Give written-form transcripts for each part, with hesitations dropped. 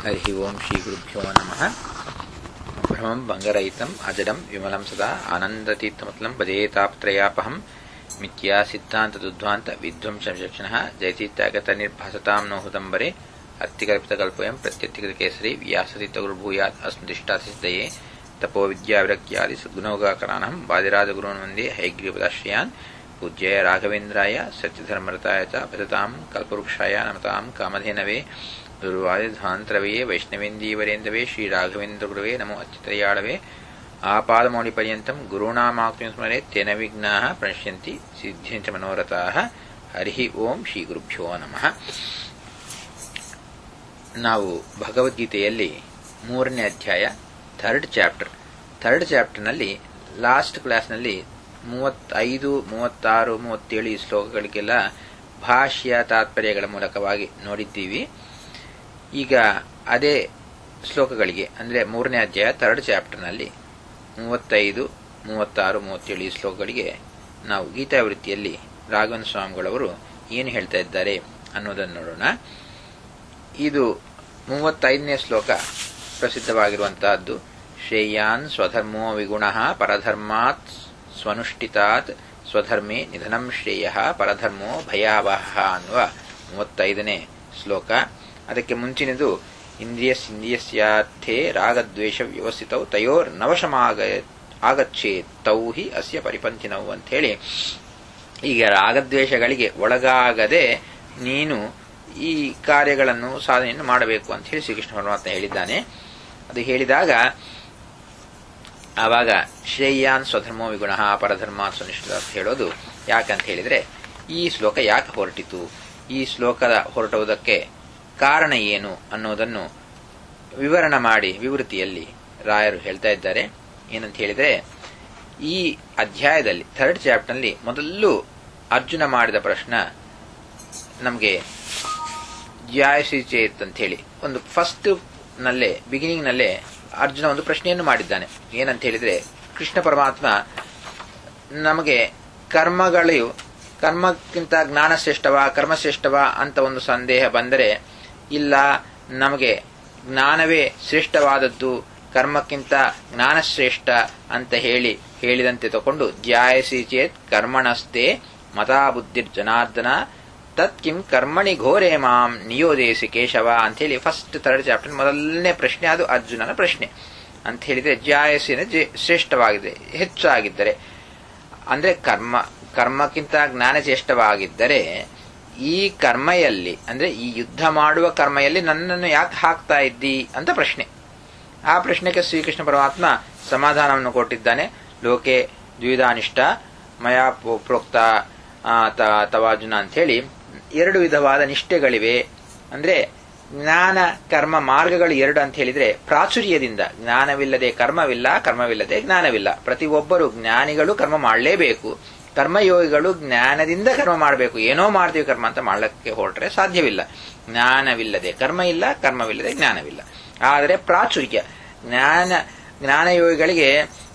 ಹರಿ ಓಂ ಶ್ರೀ ಗುರುಭ್ಯೋ ನಮಃ. ಭ್ರಮಂ ಭಂಗರಹಿತಂ ಅಜಡಂ ವಿಮಲಂ ಸದಾ ಆನಂದತೀರ್ಥಮತಲಂ ಭಜೇತಾಪತ್ರಯಾಪಹಂ ಮಿಥ್ಯಾ ಸಿದ್ಧಾಂತ ದುಧ್ವಾಂತ ವಿಧ್ವಂಸಂಶಕ್ಷಣಃ ಜಯತೀತ್ಯಾಗತ ನಿರ್ಭಾಸತಾಂ ನೋಹುದಂಬರೆ ಅತ್ತಿಕಲ್ಪಿತಕಲ್ಪೋಯಂ ಪ್ರತ್ಯರ್ಥಿಗತ ಕೇಸರಿ ವ್ಯಾಸತೀರ್ಥಗುರುಭೂಯಾತ್ ಅಸ್ಮದಿಷ್ಟಾಸಿದ್ದಯೇ ತಪೋ ವಿದ್ಯಾವಿರಕ್ತ್ಯಾದಿ ಸದ್ಗುಣೋಗಾಕರಾನಹಂ ವಾದಿರಾಜಗುರುನ್ ವಂದೇ ಹಯಗ್ರೀಪದಾಶ್ರಯಾನ್ ಪೂಜ್ಯಾಯ ರಾಘವೇಂದ್ರಾಯ ಸತ್ಯಧರ್ಮರತಾಯ ಚ ಭಜತಾಂ ಕಲ್ಪವೃಕ್ಷಾಯ ನಮತಾಂ ಕಾಮಧೇನವೇ ದುರ್ವಾದಿಧ್ವಾಂತರವೇ ವೈಷ್ಣವೇಂದೀವರೇಂದವೇ ಶ್ರೀರಾಘವೇಂದ್ರಗುರವೇ ನಮೋ ಅಚ್ಯುತಯಾಳವೇ ಆಪಾದಮೌಳಿಪರ್ಯಂತಂ ಗುರುಣಾಮಾಕ್ತಿಂ ಸ್ಮರೇತ್ ತೇನ ವಿಘ್ನಾಃ ಪ್ರಣಶ್ಯಂತಿ ಸಿದ್ಧ್ಯಂಚ ಮನೋರಥಾಃ. ಹರಿ ಓಂ ಶ್ರೀ ಗುರುಭ್ಯೋ ನಮಃ. ನಾವು ಭಗವದ್ಗೀತೆಯಲ್ಲಿ 3ನೇ ಅಧ್ಯಾಯ ಥರ್ಡ್ ಚಾಪ್ಟರ್ನಲ್ಲಿ ಲಾಸ್ಟ್ ಕ್ಲಾಸ್ನಲ್ಲಿ 35, 36, 37 ಈ ಶ್ಲೋಕಗಳಿಗೆಲ್ಲ ಭಾಷ್ಯ ತಾತ್ಪರ್ಯಗಳ ಮೂಲಕವಾಗಿ ನೋಡಿದ್ದೀವಿ. ಈಗ ಅದೇ ಶ್ಲೋಕಗಳಿಗೆ ಅಂದರೆ 3ನೇ ಅಧ್ಯಾಯ ಥರ್ಡ್ ಚಾಪ್ಟರ್ನಲ್ಲಿ 35, 36, 37 ಈ ಶ್ಲೋಕಗಳಿಗೆ ನಾವು ಗೀತಾವೃತ್ತಿಯಲ್ಲಿ ರಾಘವೇಂದ್ರ ಸ್ವಾಮಿಗಳವರು ಏನು ಹೇಳ್ತಾ ಇದ್ದಾರೆ ಅನ್ನೋದನ್ನು ನೋಡೋಣ. ಇದು 35ನೇ ಶ್ಲೋಕ ಪ್ರಸಿದ್ಧವಾಗಿರುವಂತಹದ್ದು. ಶ್ರೇಯಾನ್ ಸ್ವಧರ್ಮೋ ವಿಗುಣಃ ಪರಧರ್ಮಾತ್ ಸ್ವನುಷ್ಠಿತಾತ್ ಸ್ವಧರ್ಮೇ ನಿಧನಂ ಶ್ರೇಯ ಪರಧರ್ಮೋ ಭಯಾವಹ ಅನ್ನುವ 35ನೇ ಶ್ಲೋಕ. ಅದಕ್ಕೆ ಮುಂಚಿನದು ಇಂದ್ರಿಯಸ್ಯಾರ್ಥೇ ರಾಗದ್ವೇಷ ವ್ಯವಸ್ಥಿತೌ ತಯೋರ್ ನವಶಮಾಗಚ್ಚೇತ್ ತೌ ಹಿ ಅಸ್ಯ ಪರಿಪಂಥಿನವು ಅಂತ ಹೇಳಿ, ಈಗ ರಾಗದ್ವೇಷಗಳಿಗೆ ಒಳಗಾಗದೆ ನೀನು ಈ ಕಾರ್ಯಗಳನ್ನು ಸಾಧನೆಯನ್ನು ಮಾಡಬೇಕು ಅಂತ ಹೇಳಿ ಶ್ರೀಕೃಷ್ಣ ಪರಮಾತ್ಮ ಹೇಳಿದ್ದಾನೆ. ಅದು ಹೇಳಿದಾಗ ಆವಾಗ ಶ್ರೇಯಾನ್ ಸ್ವಧರ್ಮೋ ವಿಗುಣಃ ಪರಧರ್ಮ ಸ್ವನಿಷ್ಠ ಅಂತ ಹೇಳೋದು ಯಾಕಂತ ಹೇಳಿದ್ರೆ, ಈ ಶ್ಲೋಕ ಯಾಕೆ ಹೊರಟಿತು, ಈ ಶ್ಲೋಕದ ಹೊರಟುವುದಕ್ಕೆ ಕಾರಣ ಏನು ಅನ್ನೋದನ್ನು ವಿವರಣ ಮಾಡಿ ವಿವೃತಿಯಲ್ಲಿ ರಾಯರು ಹೇಳ್ತಾ ಇದ್ದಾರೆ. ಏನಂತ ಹೇಳಿದ್ರೆ, ಈ ಅಧ್ಯಾಯದಲ್ಲಿ ಥರ್ಡ್ ಚಾಪ್ಟರ್ನಲ್ಲಿ ಮೊದಲು ಅರ್ಜುನ ಮಾಡಿದ ಪ್ರಶ್ನೆ ನಮಗೆ ಜಾಯಸಿ ಚೇತ್ ಅಂತ ಹೇಳಿ ಒಂದು ಫಸ್ಟ್ ನಲ್ಲೇ ಬಿಗಿನಿಂಗ್ ನಲ್ಲೇ ಅರ್ಜುನ ಒಂದು ಪ್ರಶ್ನೆಯನ್ನು ಮಾಡಿದ್ದಾನೆ. ಏನಂತ ಹೇಳಿದ್ರೆ, ಕೃಷ್ಣ ಪರಮಾತ್ಮ ನಮಗೆ ಕರ್ಮಕ್ಕಿಂತ ಜ್ಞಾನ ಶ್ರೇಷ್ಠವಾ ಕರ್ಮಶ್ರೇಷ್ಠವಾ ಅಂತ ಒಂದು ಸಂದೇಹ ಬಂದರೆ, ಇಲ್ಲ ನಮಗೆ ಜ್ಞಾನವೇ ಶ್ರೇಷ್ಠವಾದದ್ದು, ಕರ್ಮಕ್ಕಿಂತ ಜ್ಞಾನ ಶ್ರೇಷ್ಠ ಅಂತ ಹೇಳಿದಂತೆ ತಕೊಂಡು ಜ್ಯಾಯಸಿ ಚೇತ್ ಕರ್ಮಣಸ್ತೆ ಮತಾ ಬುದ್ಧಿರ್ಜನಾರ್ದನ ತತ್ ಕಿಂ ಕರ್ಮಣಿ ಘೋರೇ ಮಾಂ ನಿಯೋದೇಸಿ ಕೇಶವ ಅಂತ ಹೇಳಿ ಫಸ್ಟ್ ಥರ್ಡ್ ಚಾಪ್ಟರ್ ಮೊದಲನೇ ಪ್ರಶ್ನೆ, ಅದು ಅರ್ಜುನನ ಪ್ರಶ್ನೆ. ಅಂತ ಹೇಳಿದ್ರೆ ಜ್ಯಾಯಸಿನ ಶ್ರೇಷ್ಠವಾಗಿದೆ, ಹೆಚ್ಚಾಗಿದ್ದರೆ ಅಂದ್ರೆ ಕರ್ಮಕ್ಕಿಂತ ಜ್ಞಾನ ಶ್ರೇಷ್ಠವಾಗಿದ್ದರೆ ಈ ಕರ್ಮೆಯಲ್ಲಿ ಅಂದ್ರೆ ಈ ಯುದ್ಧ ಮಾಡುವ ಕರ್ಮೆಯಲ್ಲಿ ನನ್ನನ್ನು ಯಾಕೆ ಹಾಕ್ತಾ ಇದ್ದಿ ಅಂತ ಪ್ರಶ್ನೆ. ಆ ಪ್ರಶ್ನೆಗೆ ಶ್ರೀಕೃಷ್ಣ ಪರಮಾತ್ಮ ಸಮಾಧಾನವನ್ನು ಕೊಟ್ಟಿದ್ದಾನೆ. ಲೋಕೆ ದ್ವಿಧಾನಿಷ್ಠ ಮಯಾ ಪ್ರೋಕ್ತ ತವಾರ್ಜುನ ಅಂತ ಹೇಳಿ 2 ವಿಧವಾದ ನಿಷ್ಠೆಗಳಿವೆ. ಅಂದ್ರೆ ಜ್ಞಾನ ಕರ್ಮ ಮಾರ್ಗಗಳು 2 ಅಂತ ಹೇಳಿದ್ರೆ, ಪ್ರಾಚುರ್ಯದಿಂದ ಜ್ಞಾನವಿಲ್ಲದೆ ಕರ್ಮವಿಲ್ಲ, ಕರ್ಮವಿಲ್ಲದೆ ಜ್ಞಾನವಿಲ್ಲ. ಪ್ರತಿಯೊಬ್ಬರು ಜ್ಞಾನಿಗಳು ಕರ್ಮ ಮಾಡಲೇಬೇಕು, ಕರ್ಮಯೋಗಿಗಳು ಜ್ಞಾನದಿಂದ ಕರ್ಮ ಮಾಡಬೇಕು. ಏನೋ ಮಾಡ್ತೀವಿ ಕರ್ಮ ಅಂತ ಮಾಡಲಿಕ್ಕೆ ಹೊರಟ್ರೆ ಸಾಧ್ಯವಿಲ್ಲ. ಜ್ಞಾನವಿಲ್ಲದೆ ಕರ್ಮ ಇಲ್ಲ, ಕರ್ಮವಿಲ್ಲದೆ ಜ್ಞಾನವಿಲ್ಲ. ಆದರೆ ಪ್ರಾಚುರ್ಯ ಜ್ಞಾನಯೋಗಿಗಳಿಗೆ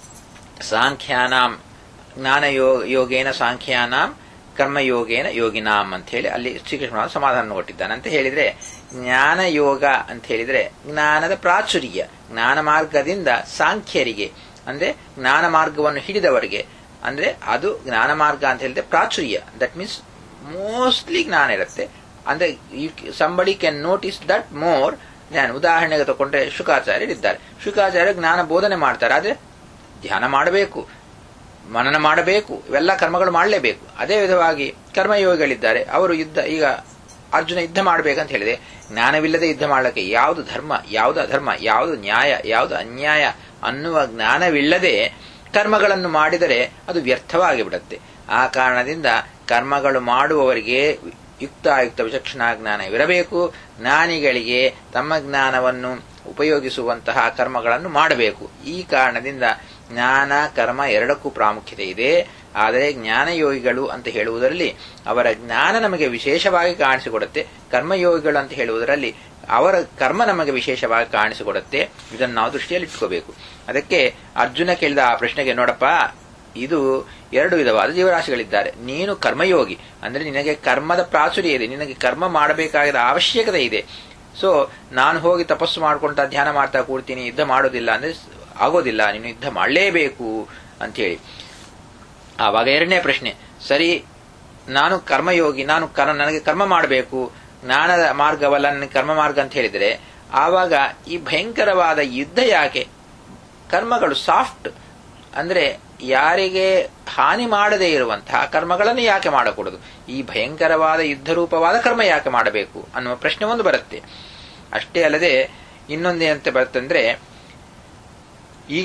ಸಾಂಖ್ಯಾನಾಂ ಜ್ಞಾನಯೋಗೇನ ಸಾಂಖ್ಯಾನಾಂ ಕರ್ಮಯೋಗೇನ ಯೋಗಿನಾಂ ಅಂತ ಹೇಳಿ ಅಲ್ಲಿ ಶ್ರೀಕೃಷ್ಣ ಸಮಾಧಾನ ಕೊಟ್ಟಿದ್ದಾನೆ. ಅಂತ ಹೇಳಿದ್ರೆ ಜ್ಞಾನಯೋಗ ಅಂತ ಹೇಳಿದ್ರೆ ಜ್ಞಾನದ ಪ್ರಾಚುರ್ಯ, ಜ್ಞಾನ ಮಾರ್ಗದಿಂದ ಸಾಂಖ್ಯರಿಗೆ ಅಂದ್ರೆ ಜ್ಞಾನ ಮಾರ್ಗವನ್ನು ಹಿಡಿದವರಿಗೆ, ಅಂದ್ರೆ ಅದು ಜ್ಞಾನ ಮಾರ್ಗ ಅಂತ ಹೇಳಿದ್ರೆ ಪ್ರಾಚುರ್ಯ. ದಟ್ ಮೀನ್ಸ್ ಮೋಸ್ಟ್ಲಿ ಜ್ಞಾನ ಇರುತ್ತೆ. ಅಂದ್ರೆ somebody can notice that more ಜ್ಞಾನ. ಉದಾಹರಣೆಗೆ ತಗೊಂಡ್ರೆ ಶುಕಾಚಾರ್ಯರಿದ್ದಾರೆ, ಶುಕಾಚಾರ್ಯ ಜ್ಞಾನ ಬೋಧನೆ ಮಾಡ್ತಾರೆ, ಆದ್ರೆ ಧ್ಯಾನ ಮಾಡಬೇಕು, ಮನನ ಮಾಡಬೇಕು, ಇವೆಲ್ಲ ಕರ್ಮಗಳು ಮಾಡಲೇಬೇಕು. ಅದೇ ವಿಧವಾಗಿ ಕರ್ಮಯೋಗಿಗಳಿದ್ದಾರೆ, ಅವರು ಈಗ ಅರ್ಜುನ ಯುದ್ಧ ಮಾಡಬೇಕಂತ ಹೇಳಿದೆ, ಜ್ಞಾನವಿಲ್ಲದೆ ಯುದ್ಧ ಮಾಡಲಿಕ್ಕೆ ಯಾವುದು ಧರ್ಮ, ಯಾವುದು ಅಧರ್ಮ, ಯಾವುದು ನ್ಯಾಯ, ಯಾವುದು ಅನ್ಯಾಯ ಅನ್ನುವ ಜ್ಞಾನವಿಲ್ಲದೆ ಕರ್ಮಗಳನ್ನು ಮಾಡಿದರೆ ಅದು ವ್ಯರ್ಥವಾಗಿ ಬಿಡುತ್ತೆ. ಆ ಕಾರಣದಿಂದ ಕರ್ಮಗಳು ಮಾಡುವವರಿಗೆ ಯುಕ್ತಾಯುಕ್ತ ವಿಚಕ್ಷಣಾ ಜ್ಞಾನವಿರಬೇಕು. ಜ್ಞಾನಿಗಳಿಗೆ ತಮ್ಮ ಜ್ಞಾನವನ್ನು ಉಪಯೋಗಿಸುವಂತಹ ಕರ್ಮಗಳನ್ನು ಮಾಡಬೇಕು. ಈ ಕಾರಣದಿಂದ ಜ್ಞಾನ ಕರ್ಮ ಎರಡಕ್ಕೂ ಪ್ರಾಮುಖ್ಯತೆ ಇದೆ. ಆದರೆ ಜ್ಞಾನಯೋಗಿಗಳು ಅಂತ ಹೇಳುವುದರಲ್ಲಿ ಅವರ ಜ್ಞಾನ ನಮಗೆ ವಿಶೇಷವಾಗಿ ಕಾಣಿಸಿಕೊಡುತ್ತೆ, ಕರ್ಮಯೋಗಿಗಳು ಅಂತ ಹೇಳುವುದರಲ್ಲಿ ಅವರ ಕರ್ಮ ನಮಗೆ ವಿಶೇಷವಾಗಿ ಕಾಣಿಸಿಕೊಡುತ್ತೆ. ಇದನ್ನು ನಾವು ದೃಷ್ಟಿಯಲ್ಲಿ ಇಟ್ಕೋಬೇಕು. ಅದಕ್ಕೆ ಅರ್ಜುನ ಕೇಳಿದ ಆ ಪ್ರಶ್ನೆಗೆ, ನೋಡಪ್ಪ, ಇದು 2 ವಿಧವಾದ ಜೀವರಾಶಿಗಳಿದ್ದಾರೆ. ನೀನು ಕರ್ಮಯೋಗಿ ಅಂದ್ರೆ ನಿನಗೆ ಕರ್ಮದ ಪ್ರಾಚುರ್ಯ ಇದೆ, ನಿನಗೆ ಕರ್ಮ ಮಾಡಬೇಕಾದ ಅವಶ್ಯಕತೆ ಇದೆ. ಸೊ ನಾನು ಹೋಗಿ ತಪಸ್ಸು ಮಾಡ್ಕೊಂತ ಧ್ಯಾನ ಮಾಡ್ತಾ ಕೂಡ್ತೀನಿ, ಯುದ್ಧ ಮಾಡೋದಿಲ್ಲ ಅಂದ್ರೆ ಆಗೋದಿಲ್ಲ, ನೀನು ಯುದ್ಧ ಮಾಡಲೇಬೇಕು ಅಂತೇಳಿ. ಆವಾಗ ಎರಡನೇ ಪ್ರಶ್ನೆ, ಸರಿ ನಾನು ಕರ್ಮಯೋಗಿ, ನನಗೆ ಕರ್ಮ ಮಾಡಬೇಕು, ಜ್ಞಾನದ ಮಾರ್ಗವಲ್ಲ ನನಗೆ ಕರ್ಮ ಮಾರ್ಗ ಅಂತ ಹೇಳಿದರೆ ಆವಾಗ ಈ ಭಯಂಕರವಾದ ಯುದ್ಧ ಯಾಕೆ? ಕರ್ಮಗಳು ಸಾಫ್ಟ್ ಅಂದ್ರೆ ಯಾರಿಗೆ ಹಾನಿ ಮಾಡದೇ ಇರುವಂತಹ ಕರ್ಮಗಳನ್ನು ಯಾಕೆ ಮಾಡಕೂಡದು? ಈ ಭಯಂಕರವಾದ ಯುದ್ಧ ರೂಪವಾದ ಕರ್ಮ ಯಾಕೆ ಮಾಡಬೇಕು ಅನ್ನುವ ಪ್ರಶ್ನೆ ಒಂದು ಬರುತ್ತೆ. ಅಷ್ಟೇ ಅಲ್ಲದೆ ಇನ್ನೊಂದೇನಂತ ಬರುತ್ತಂದ್ರೆ, ಈಗ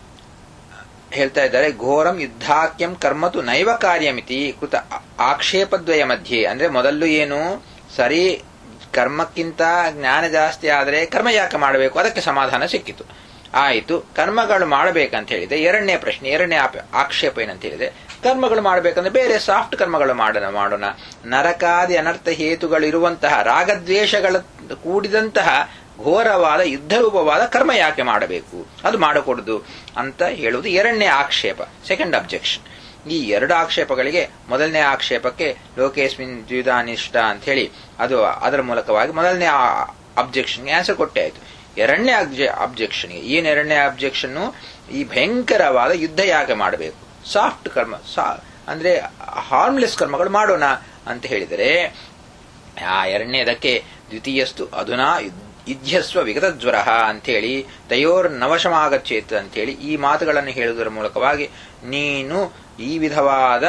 ಹೇಳ್ತಾ ಇದ್ದಾರೆ, ಘೋರಂ ಯುದ್ಧಾಕ್ಯಂ ಕರ್ಮತು ನೈವ ಕಾರ್ಯಮಿತಿ ಕೃತ ಆಕ್ಷೇಪದ್ವಯ ಮಧ್ಯೆ. ಅಂದ್ರೆ ಮೊದಲು ಏನು, ಸರಿ ಕರ್ಮಕ್ಕಿಂತ ಜ್ಞಾನ ಜಾಸ್ತಿ ಆದರೆ ಕರ್ಮ ಯಾಕೆ ಮಾಡಬೇಕು, ಅದಕ್ಕೆ ಸಮಾಧಾನ ಸಿಕ್ಕಿತು. ಆಯಿತು, ಕರ್ಮಗಳು ಮಾಡಬೇಕಂತ ಹೇಳಿದೆ. ಎರಡನೇ ಪ್ರಶ್ನೆ, ಎರಡನೇ ಆಕ್ಷೇಪ ಏನಂತ ಹೇಳಿದೆ, ಕರ್ಮಗಳು ಮಾಡಬೇಕಂದ್ರೆ ಬೇರೆ ಸಾಫ್ಟ್ ಕರ್ಮಗಳು ಮಾಡೋಣ. ನರಕಾದಿ ಅನರ್ಥ ಹೇತುಗಳು ಇರುವಂತಹ ರಾಗದ್ವೇಷಗಳ ಕೂಡಿದಂತಹ ಘೋರವಾದ ಯುದ್ಧರೂಪವಾದ ಕರ್ಮ ಯಾಕೆ ಮಾಡಬೇಕು, ಅದು ಮಾಡಕೂಡದು ಅಂತ ಹೇಳುವುದು ಎರಡನೇ ಆಕ್ಷೇಪ, ಸೆಕೆಂಡ್ ಅಬ್ಜೆಕ್ಷನ್. ಈ ಎರಡು ಆಕ್ಷೇಪಗಳಿಗೆ ಮೊದಲನೇ ಆಕ್ಷೇಪಕ್ಕೆ ಲೋಕೇಸ್ಮಿನ್ ದ್ವಿಧಾನಿಷ್ಠ ಅಂತ ಹೇಳಿ ಅದು ಅದರ ಮೂಲಕವಾಗಿ ಮೊದಲನೇ ಅಬ್ಜೆಕ್ಷನ್ಗೆ ಆನ್ಸರ್ ಕೊಟ್ಟೆ ಆಯಿತು. ಎರಡನೇ ಅಬ್ಜೆಕ್ಷನ್ಗೆ ಏನು, ಎರಡನೇ ಅಬ್ಜೆಕ್ಷನ್, ಈ ಭಯಂಕರವಾದ ಯುದ್ಧ ಯಾಕೆ ಮಾಡಬೇಕು, ಸಾಫ್ಟ್ ಕರ್ಮ ಅಂದ್ರೆ ಹಾರ್ಮ್ಲೆಸ್ ಕರ್ಮಗಳು ಮಾಡೋಣ ಅಂತ ಹೇಳಿದರೆ, ಆ ಎರಡನೇದಕ್ಕೆ ದ್ವಿತೀಯಸ್ತು ಅಧುನಾ ಯುದ್ಧಸ್ವ ವಿಗತ ಜ್ವರ ಅಂತೇಳಿ ತಯೋರ್ ನವಶಮಾಗಚ್ಚೇತ್ ಅಂತೇಳಿ ಈ ಮಾತುಗಳನ್ನು ಹೇಳುವುದರ ಮೂಲಕವಾಗಿ ನೀನು ಈ ವಿಧವಾದ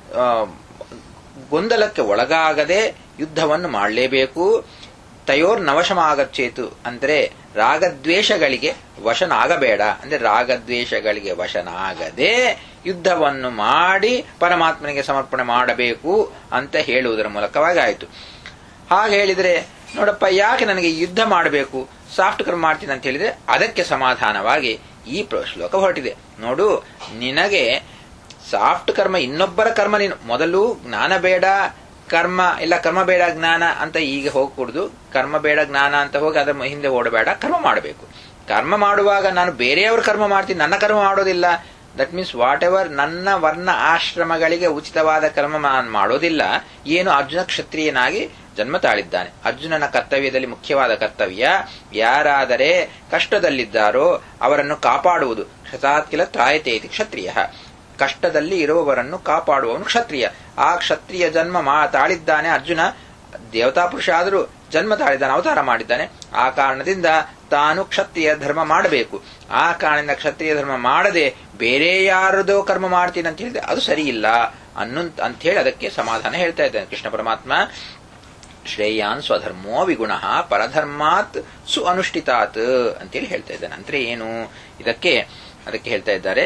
ಗೊಂದಲಕ್ಕೆ ಒಳಗಾಗದೆ ಯುದ್ಧವನ್ನು ಮಾಡಲೇಬೇಕು. ತಯೋರ್ ನವಶಮಾಗಚ್ಚೇತು ಅಂದರೆ ರಾಗದ್ವೇಷಗಳಿಗೆ ವಶನಾಗಬೇಡ, ಅಂದ್ರೆ ರಾಗದ್ವೇಷಗಳಿಗೆ ವಶನಾಗದೆ ಯುದ್ಧವನ್ನು ಮಾಡಿ ಪರಮಾತ್ಮನಿಗೆ ಸಮರ್ಪಣೆ ಮಾಡಬೇಕು ಅಂತ ಹೇಳುವುದರ ಮೂಲಕವಾಗಿ ಆಯಿತು. ಹಾಗೆ ಹೇಳಿದರೆ, ನೋಡಪ್ಪ ಯಾಕೆ ನನಗೆ ಯುದ್ಧ ಮಾಡಬೇಕು, ಸಾಫ್ಟ್ ಕರ್ಮ ಮಾಡ್ತೀನಿ ಅಂತ ಹೇಳಿದ್ರೆ ಅದಕ್ಕೆ ಸಮಾಧಾನವಾಗಿ ಈ ಶ್ಲೋಕ ಹೊರಟಿದೆ. ನೋಡು, ನಿನಗೆ ಸಾಫ್ಟ್ ಕರ್ಮ, ಇನ್ನೊಬ್ಬರ ಕರ್ಮ, ನೀನು ಮೊದಲು ಜ್ಞಾನ ಬೇಡ ಕರ್ಮ ಇಲ್ಲ, ಕರ್ಮ ಬೇಡ ಜ್ಞಾನ ಅಂತ ಈಗ ಹೋಗಕೂಡದು. ಕರ್ಮ ಬೇಡ ಜ್ಞಾನ ಅಂತ ಹೋಗಿ ಅದರ ಹಿಂದೆ ಓಡಬೇಡ, ಕರ್ಮ ಮಾಡಬೇಕು. ಕರ್ಮ ಮಾಡುವಾಗ ನಾನು ಬೇರೆಯವ್ರ ಕರ್ಮ ಮಾಡ್ತೀನಿ, ನನ್ನ ಕರ್ಮ ಮಾಡೋದಿಲ್ಲ. ದಟ್ ಮೀನ್ಸ್ ವಾಟ್ ಎವರ್ ನನ್ನ ವರ್ಣ ಆಶ್ರಮಗಳಿಗೆ ಉಚಿತವಾದ ಕರ್ಮ ನಾನು ಮಾಡೋದಿಲ್ಲ. ಏನು ಅರ್ಜುನ ಕ್ಷತ್ರಿಯನಾಗಿ ಜನ್ಮ ತಾಳಿದ್ದಾನೆ. ಅರ್ಜುನನ ಕರ್ತವ್ಯದಲ್ಲಿ ಮುಖ್ಯವಾದ ಕರ್ತವ್ಯ, ಯಾರಾದರೆ ಕಷ್ಟದಲ್ಲಿದ್ದಾರೋ ಅವರನ್ನು ಕಾಪಾಡುವುದು. ಕ್ಷತಾತ್ಕಿಲ ತ್ರಾಯತೆ ಇತಿ ಕ್ಷತ್ರಿಯ, ಕಷ್ಟದಲ್ಲಿ ಇರುವವರನ್ನು ಕಾಪಾಡುವವನು ಕ್ಷತ್ರಿಯ. ಆ ಕ್ಷತ್ರಿಯ ಜನ್ಮ ತಾಳಿದ್ದಾನೆ ಅರ್ಜುನ. ದೇವತಾ ಪುರುಷ ಆದರೂ ಜನ್ಮ ತಾಳಿದ್ದಾನೆ, ಅವತಾರ ಮಾಡಿದ್ದಾನೆ. ಆ ಕಾರಣದಿಂದ ತಾನು ಕ್ಷತ್ರಿಯ ಧರ್ಮ ಮಾಡಬೇಕು. ಆ ಕಾರಣದಿಂದ ಕ್ಷತ್ರಿಯ ಧರ್ಮ ಮಾಡದೆ ಬೇರೆ ಯಾರದೋ ಕರ್ಮ ಮಾಡ್ತೀನಿ ಅಂತ ಹೇಳಿದ್ರೆ ಅದು ಸರಿ ಇಲ್ಲ ಅಂತ ಹೇಳಿ ಅದಕ್ಕೆ ಸಮಾಧಾನ ಹೇಳ್ತಾ ಇದ್ದಾನೆ ಕೃಷ್ಣ ಪರಮಾತ್ಮ. ಶ್ರೇಯಾನ್ ಸ್ವಧರ್ಮೋ ವಿಗುಣ ಪರಧರ್ಮಾತ್ ಸು ಅನುಷ್ಠಿತಾತ್ ಅಂತೇಳಿ ಹೇಳ್ತಾ ಇದ್ದಾನೆ. ಅಂದ್ರೆ ಏನು, ಅದಕ್ಕೆ ಹೇಳ್ತಾ ಇದ್ದಾರೆ,